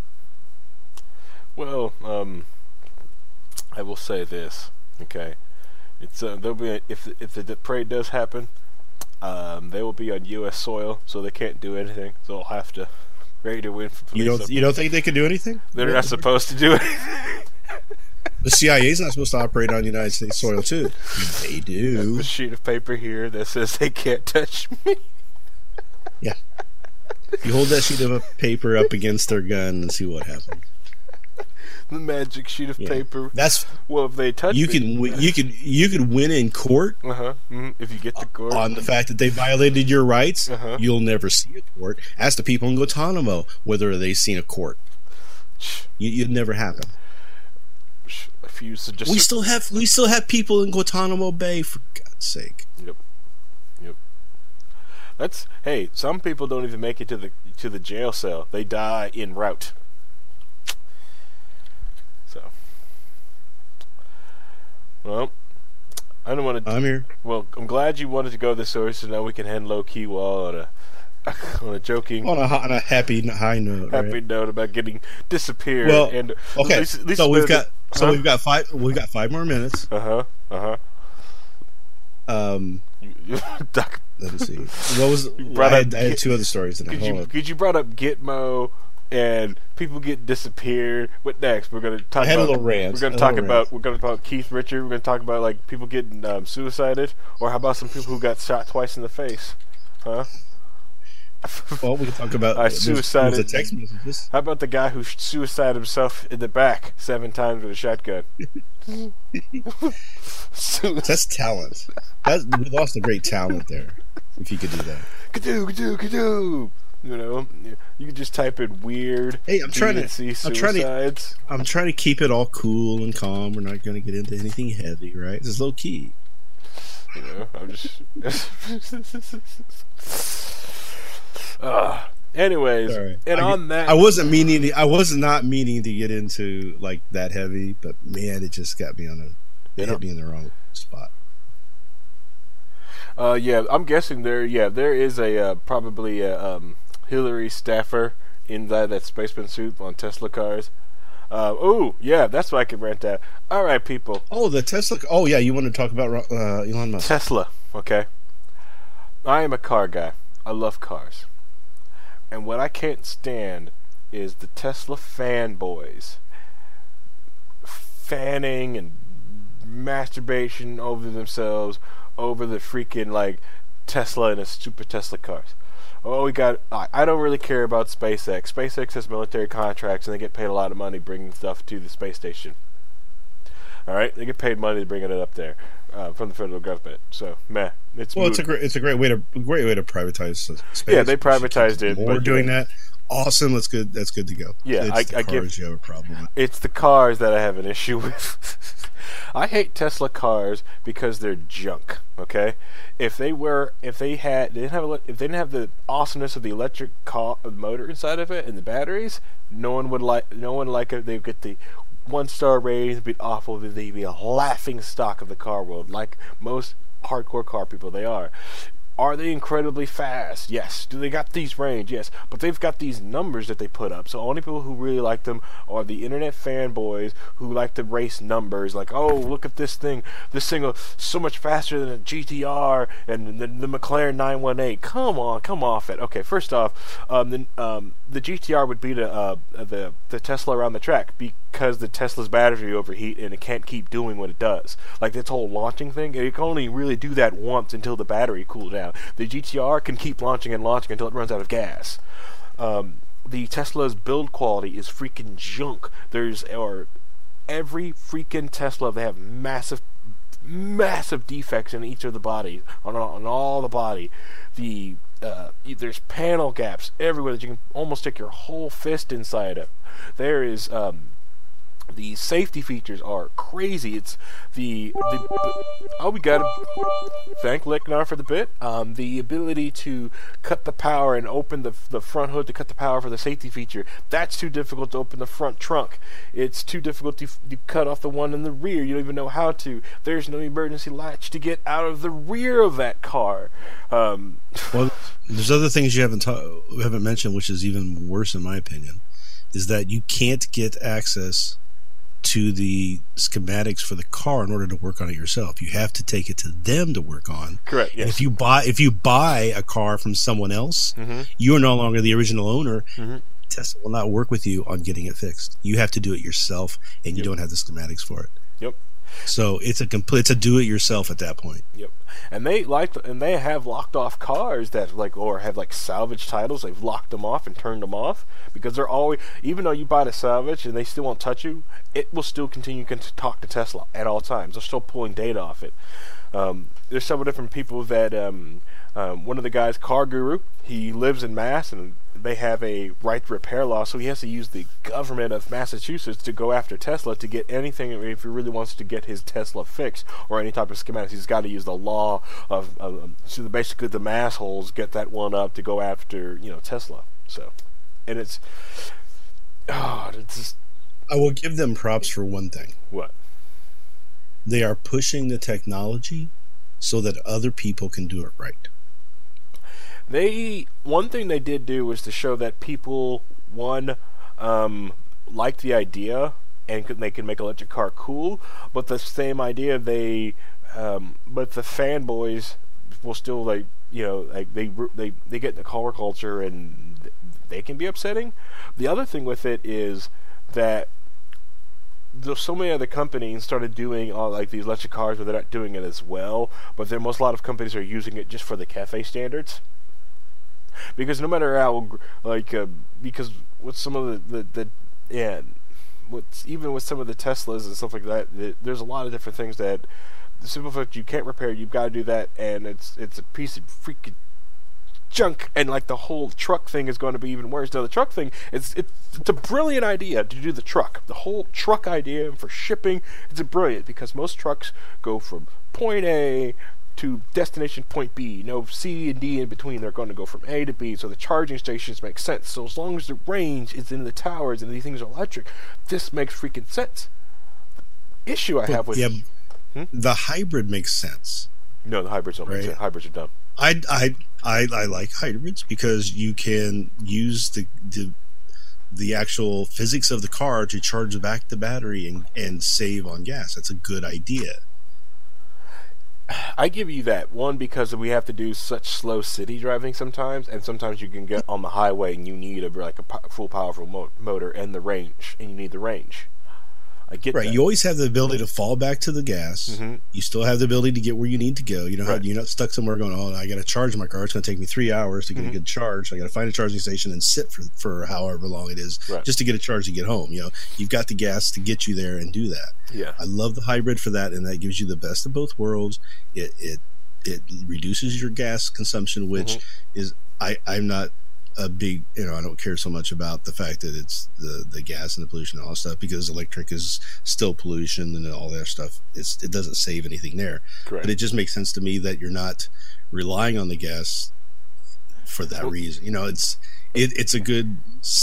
Well, I will say this. Okay, it's there'll be if the parade does happen, they will be on U.S. soil, so they can't do anything. So they'll have to ready to win for police. You don't think they can do anything? They're not supposed to do anything. The CIA's not supposed to operate on United States soil, too. They do. A sheet of paper here that says they can't touch me. Yeah. You hold that sheet of paper up against their gun and see what happens. The magic sheet of paper. That's if they touch you me. You could win in court. If you get to court on the fact that they violated your rights, you'll never see a court. Ask the people in Guantanamo whether they've seen a court. It'd never happen. We still have people in Guantanamo Bay, for God's sake. Yep. That's some people don't even make it to the jail cell. They die en route. So, well, I don't want to. I'm here. Well, I'm glad you wanted to go this way, so now we can end low key wall on a joking, On a happy high note. happy right? note about getting disappeared. Well, and okay. at least So we've with- got we've got 5 more minutes. Doc, Let me see. What was brought I up had 2 other stories tonight. Hold on. Because you brought up Gitmo and people get disappeared. What next? We're gonna talk I had a about. little rant. We're gonna talk about Keith Richard. We're gonna talk about like people getting suicided, or how about some people who got shot twice in the face? Huh? Well, we can talk about suicided. the text messages. How about the guy who suicided himself in the back 7 times with a shotgun? That's talent. We lost a great talent there. If you could do that. Kadoo, kadoo, kadoo. You know, you can just type in weird. Hey, I'm trying to keep it all cool and calm. We're not going to get into anything heavy, right? This is low key. You know, I'm just. Anyways, Sorry. and on that, I was not meaning to get into like that heavy, but man, it just got me hit me in the wrong spot. yeah, I'm guessing there is a probably a Hillary staffer in that spaceman suit on Tesla cars. Oh yeah, that's what I can rent at. All right, people. Oh, the Tesla. Oh yeah, you want to talk about Elon Musk? Tesla. Okay. I am a car guy. I love cars. And what I can't stand is the Tesla fanboys fanning and masturbation over themselves over the freaking like Tesla and the stupid Tesla cars. Oh, I don't really care about SpaceX. SpaceX has military contracts and they get paid a lot of money bringing stuff to the space station. All right, they get paid money to bring it up there from the federal government. So, meh. It's a great way to privatize space. Yeah, they privatized it. We're doing that. Awesome. That's good to go. Yeah, it's the cars you have a problem with. It's the cars that I have an issue with. I hate Tesla cars because they're junk. Okay, if they didn't have the awesomeness of the electric car motor inside of it and the batteries, no one would like it. They'd get the 1-star ratings. It'd be awful. They'd be a laughing stock of the car world, like most hardcore car people they are. Are they incredibly fast? Yes. Do they got these range? Yes. But they've got these numbers that they put up. So only people who really like them are the internet fanboys who like to race numbers. Like, oh, look at this thing. This thing is so much faster than a GTR and the McLaren 918. Come on, come off it. Okay, first off, the GTR would beat the Tesla around the track because the Tesla's battery overheat and it can't keep doing what it does. Like this whole launching thing, it can only really do that once until the battery cools down. The GTR can keep launching and launching until it runs out of gas. The Tesla's build quality is freaking junk. Every freaking Tesla, they have massive defects in each of the bodies, on all the body. There's panel gaps everywhere that you can almost stick your whole fist inside of. There is the safety features are crazy. It's we got to thank Licknar for the bit. The ability to cut the power and open the front hood to cut the power for the safety feature, that's too difficult to open the front trunk. It's too difficult to cut off the one in the rear. You don't even know how to. There's no emergency latch to get out of the rear of that car. Well, there's other things you haven't mentioned, which is even worse in my opinion, is that you can't get access to the schematics for the car in order to work on it yourself. You have to take it to them to work on. Correct. Yes. And if you buy a car from someone else, you are no longer the original owner. Tesla will not work with you on getting it fixed. You have to do it yourself, and you don't have the schematics for it. Yep. So it's a do-it-yourself at that point. Yep. And they have locked off cars that have salvage titles. They've locked them off and turned them off because they're always, even though you buy the salvage and they still won't touch you, it will still continue to talk to Tesla at all times. They're still pulling data off it. There's several different people that one of the guys, Car Guru, he lives in Mass and they have a right to repair law, so he has to use the government of Massachusetts to go after Tesla to get anything. If he really wants to get his Tesla fixed or any type of schematics, he's got to use the law of so basically the massholes get that one up to go after Tesla. So, and it's just, I will give them props for one thing. What? They are pushing the technology so that other people can do it right. One thing they did do was to show that people, liked the idea and they can make electric car cool, but the same idea but the fanboys will still they get in the car culture and they can be upsetting. The other thing with it is that there's so many other companies started doing these electric cars, but they're not doing it as well. But a lot of companies are using it just for the cafe standards. Because no matter how because with some of even with some of the Teslas and stuff like that, there's a lot of different things that the simple fact you can't repair. You've got to do that, and it's a piece of freaking junk, and the whole truck thing is going to be even worse. Now the truck thing, it's a brilliant idea to do the truck. The whole truck idea for shipping, it's brilliant because most trucks go from point A to destination point B. No C and D in between. They're going to go from A to B, so the charging stations make sense. So as long as the range is in the towers and these things are electric, this makes freaking sense. The issue I have with the hybrid makes sense. No, the hybrids don't make sense. Hybrids are dumb. I like hybrids because you can use the actual physics of the car to charge back the battery and save on gas. That's a good idea. I give you that. One, because we have to do such slow city driving sometimes, and sometimes you can get on the highway and you need a full powerful motor and the range, and you need the range. I get that. You always have the ability to fall back to the gas. Mm-hmm. You still have the ability to get where you need to go. You know, you're not stuck somewhere going, oh, I got to charge my car. It's going to take me 3 hours to get a good charge. I got to find a charging station and sit for however long it is just to get a charge to get home. You know, you've got the gas to get you there and do that. Yeah, I love the hybrid for that, and that gives you the best of both worlds. It reduces your gas consumption, which is I'm not a big, I don't care so much about the fact that it's the gas and the pollution and all that stuff, because electric is still pollution and all that stuff. It doesn't save anything there. Correct. But it just makes sense to me that you're not relying on the gas for that reason. It's a good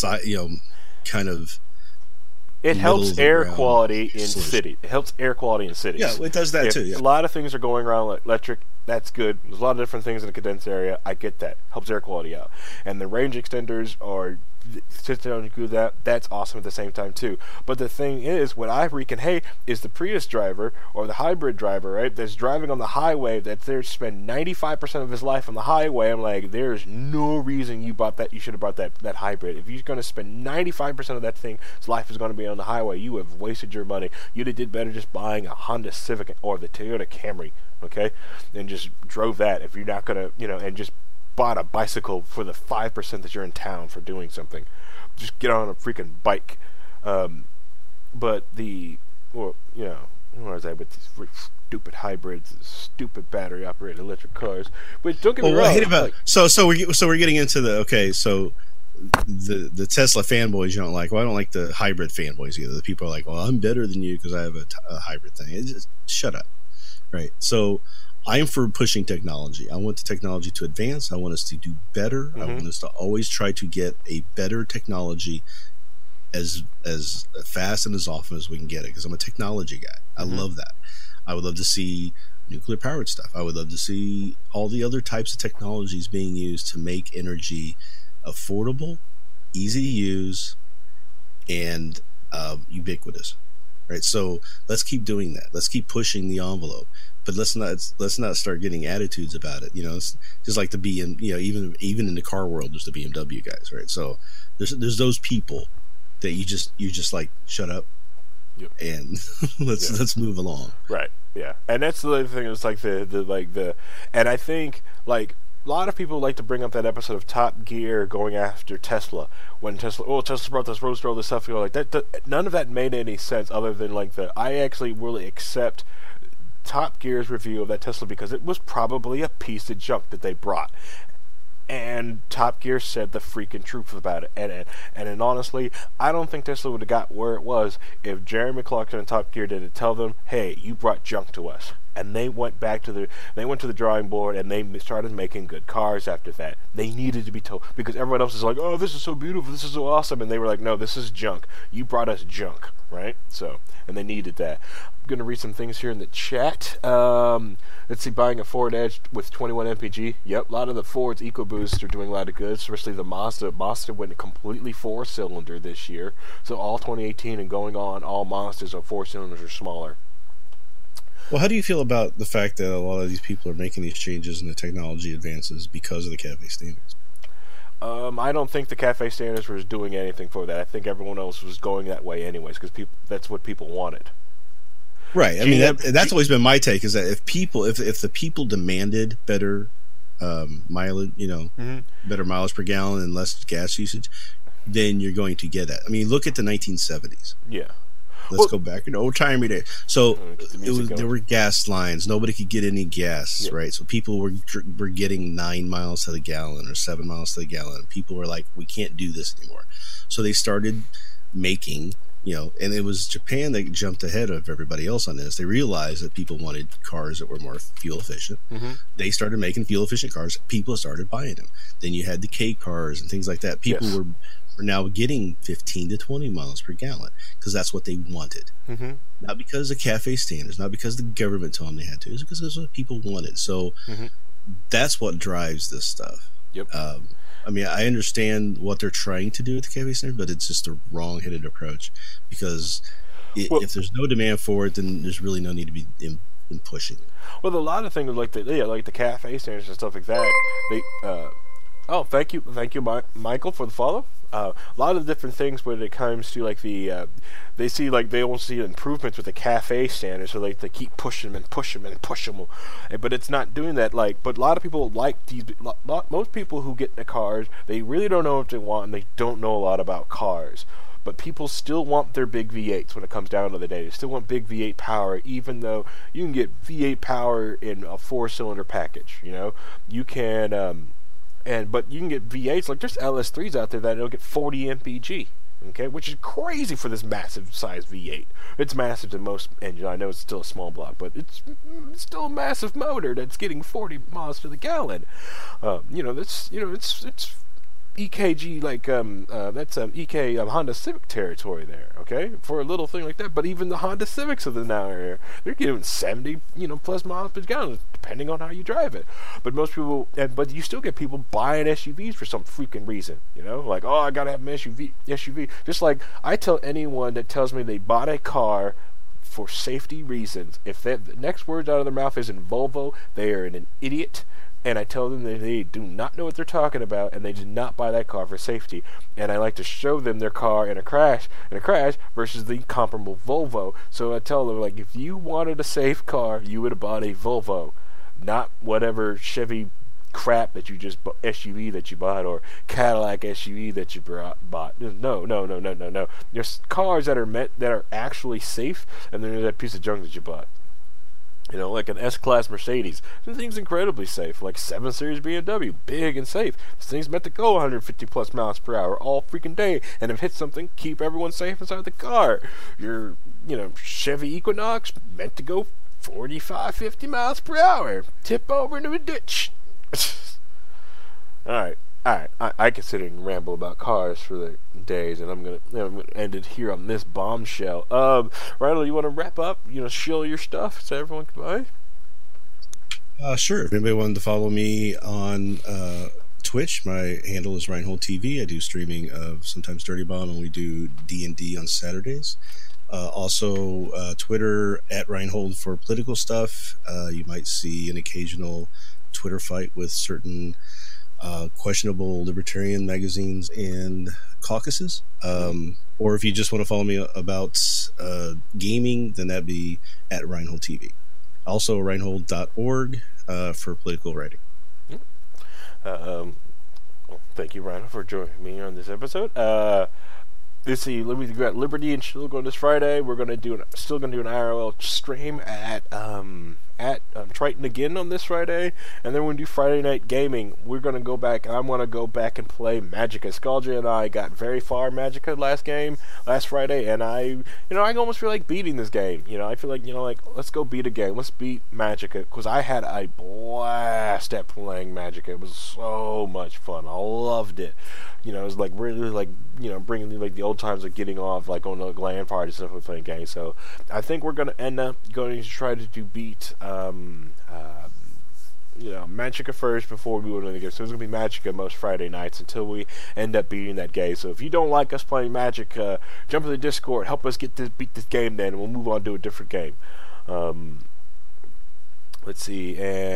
kind of. It helps air quality in cities. It helps air quality in cities. Yeah, it does that too. Yeah. A lot of things are going around electric. That's good. There's a lot of different things in the condensed area. I get that. Helps air quality out. And the range extenders are sit down and do that. That's awesome at the same time too. But the thing is, what I freaking hate is the Prius driver or the hybrid driver, right? That's driving on the highway. That's there to spend 95% of his life on the highway. I'm like, there's no reason you bought that. You should have bought that hybrid. If you're going to spend 95% of that thing's life is going to be on the highway, you have wasted your money. You'd have did better just buying a Honda Civic or the Toyota Camry, okay, and just drove that. If you're not going to, and just bought a bicycle for the 5% that you're in town for doing something. Just get on a freaking bike. But what is that with these stupid hybrids, stupid battery operated electric cars? But don't get me wrong. I hate about so we're getting into the the Tesla fanboys you don't like. Well, I don't like the hybrid fanboys either. The people are like, well, I'm better than you because I have a hybrid thing. It's just shut up, right? So I am for pushing technology. I want the technology to advance. I want us to do better. I want us to always try to get a better technology as fast and as often as we can get it, because I'm a technology guy. I love that. I would love to see nuclear powered stuff. I would love to see all the other types of technologies being used to make energy affordable, easy to use, and ubiquitous. Right? So let's keep doing that. Let's keep pushing the envelope. But let's not start getting attitudes about it. It's just like the even in the car world, there's the BMW guys, right? So there's those people that you just like, shut up, and let's move along. Right. Yeah. And that's the other thing. It's like and I think a lot of people like to bring up that episode of Top Gear going after Tesla when Tesla brought this Roadster, all this stuff. That none of that made any sense other than I actually really accept Top Gear's review of that Tesla because it was probably a piece of junk that they brought, and Top Gear said the freaking truth about it. And honestly, I don't think Tesla would have got where it was if Jeremy Clarkson and Top Gear didn't tell them, "Hey, you brought junk to us." and they went to the drawing board, and they started making good cars after that. They needed to be told, because everyone else is like, oh, this is so beautiful, this is so awesome, and they were like, no, this is junk. You brought us junk, right? So, and they needed that. I'm going to read some things here in the chat. Let's see, buying a Ford Edge with 21 mpg. Yep, a lot of the Ford's EcoBoosts are doing a lot of good, especially the Mazda. Mazda went completely 4-cylinder this year, so all 2018 and going on, all Mazdas are 4 cylinders or smaller. Well, how do you feel about the fact that a lot of these people are making these changes in the technology advances because of the CAFE standards? I don't think the CAFE standards was doing anything for that. I think everyone else was going that way anyways, because that's what people wanted. Right. I mean, that's always been my take, is that if the people demanded better mileage, better mileage per gallon and less gas usage, then you're going to get that. I mean, look at the 1970s. Yeah. Let's go back in old-timey days. So there were gas lines. Nobody could get any gas, right? So people were getting 9 miles to the gallon or 7 miles to the gallon. People were like, we can't do this anymore. So they started making, and it was Japan that jumped ahead of everybody else on this. They realized that people wanted cars that were more fuel efficient. Mm-hmm. They started making fuel efficient cars. People started buying them. Then you had the K cars and things like that. People were now getting 15 to 20 miles per gallon because that's what they wanted. Mm-hmm. Not because of CAFE standards, not because the government told them they had to. It's because that's what people wanted. So that's what drives this stuff. Yep. I mean, I understand what they're trying to do with the CAFE standard, but it's just a wrong-headed approach, because if there's no demand for it, then there's really no need to be in pushing it. Well, a lot of things like the CAFE standards and stuff like that. Thank you, Michael, for the follow. A lot of different things when it comes to like they won't see improvements with the CAFE standards, so they keep pushing them and push them and push them, but it's not doing that. But a lot of people like these. Most people who get in the cars, they really don't know what they want, and they don't know a lot about cars. But people still want their big V8s when it comes down to the day. They still want big V8 power, even though you can get V8 power in a 4-cylinder package. You can. But you can get V8s, like there's LS3s out there that'll get 40 mpg, okay, which is crazy for this massive size V8. It's massive in most engines. I know it's still a small block, but it's still a massive motor that's getting 40 miles to the gallon. It's EKG, that's EK Honda Civic territory there, okay, for a little thing like that. But even the Honda Civics of the now area, they're giving 70 plus miles per gallon, depending on how you drive it. But most people, but you still get people buying SUVs for some freaking reason, like, oh, I gotta have an SUV. Just like I tell anyone that tells me they bought a car for safety reasons, if the next words out of their mouth isn't Volvo, they are an idiot. And I tell them that they do not know what they're talking about, and they did not buy that car for safety. And I like to show them their car in a crash versus the comparable Volvo. So I tell them, like, if you wanted a safe car, you would have bought a Volvo, not whatever Chevy crap that you just SUV that you bought, or Cadillac SUV that you bought. No. There's cars that are actually safe, and then there's that piece of junk that you bought. Like an S-Class Mercedes. This thing's incredibly safe. Like 7 Series BMW, big and safe. This thing's meant to go 150 plus miles per hour all freaking day, and if it hits something, keep everyone safe inside the car. Your, Chevy Equinox, meant to go 45, 50 miles per hour. Tip over into a ditch. Alright. I can sit and ramble about cars for the days, and I'm gonna end it here on this bombshell. Randall, you want to wrap up? Shill your stuff so everyone can buy? Sure. If anybody wanted to follow me on Twitch, my handle is Reinhold TV. I do streaming of sometimes Dirty Bomb, and we do D&D on Saturdays. Also, Twitter at Reinhold for political stuff. You might see an occasional Twitter fight with certain questionable libertarian magazines and caucuses. Or if you just want to follow me about gaming, then that'd be at Reinhold TV. Also, Reinhold.org for political writing. Well, thank you, Reinhold, for joining me on this episode. Let's see. We got Liberty and Shield going this Friday. We're still gonna do an IRL stream at at Triton again on this Friday, and then we're going to do Friday Night Gaming. We're going to go back, and I'm going to go back and play Magicka. Scalja and I got very far Magicka last Friday, and I almost feel like beating this game. I feel like, let's go beat a game. Let's beat Magicka, because I had a blast at playing Magicka. It was so much fun. I loved it. It was like really like, bringing like the old times of getting off like on the LAN party stuff with playing games. So I think we're going to end up going to try to beat Magicka first before we go into the game. So it's going to be Magicka most Friday nights until we end up beating that game. So if you don't like us playing Magicka, jump in the Discord, help us beat this game then, and we'll move on to a different game. Let's see,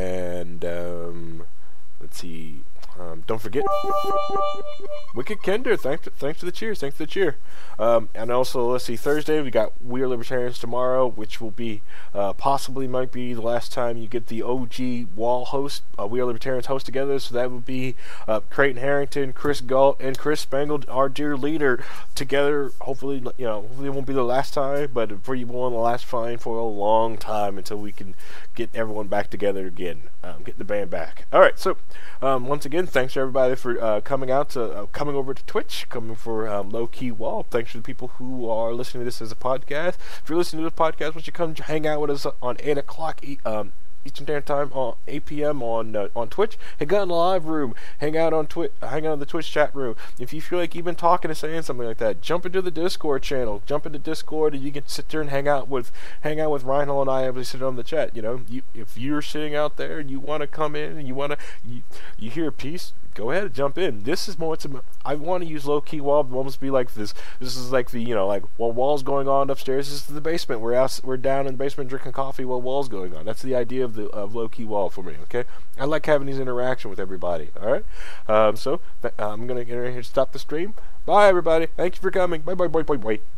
don't forget Wicked Kender. Thanks for the cheer. And also, let's see, Thursday we got We Are Libertarians tomorrow, which will be possibly might be the last time you get the OG wall host, We Are Libertarians host together. So that would be Creighton Harrington, Chris Galt, and Chris Spangled, our dear leader, together. Hopefully, hopefully it won't be the last time, but it will be one of the last time for a long time until we can get everyone back together again, get the band back. All right, so once again, thanks to everybody for coming over to Twitch, coming for Low Key Wall. Thanks to the people who are listening to this as a podcast. If you're listening to the podcast, why don't you come hang out with us on 8 o'clock Eastern Standard Time, 8 p.m. on Twitch. Hang out in the live room. Hang out in the Twitch chat room. If you feel like you've been talking and saying something like that, jump into the Discord channel. Jump into Discord, and you can sit there and hang out with Reinhold and I as we sit on the chat. If you're sitting out there and you want to come in and you hear a piece, go ahead and jump in. This is more. I want to use Low Key Wall, but almost be like this. This is like the wall's going on upstairs. This is the basement. We're down in the basement drinking coffee while wall's going on. That's the idea of Low Key Wall for me. Okay, I like having these interaction with everybody. All right. So I'm gonna get in here and stop the stream. Bye, everybody. Thank you for coming. Bye.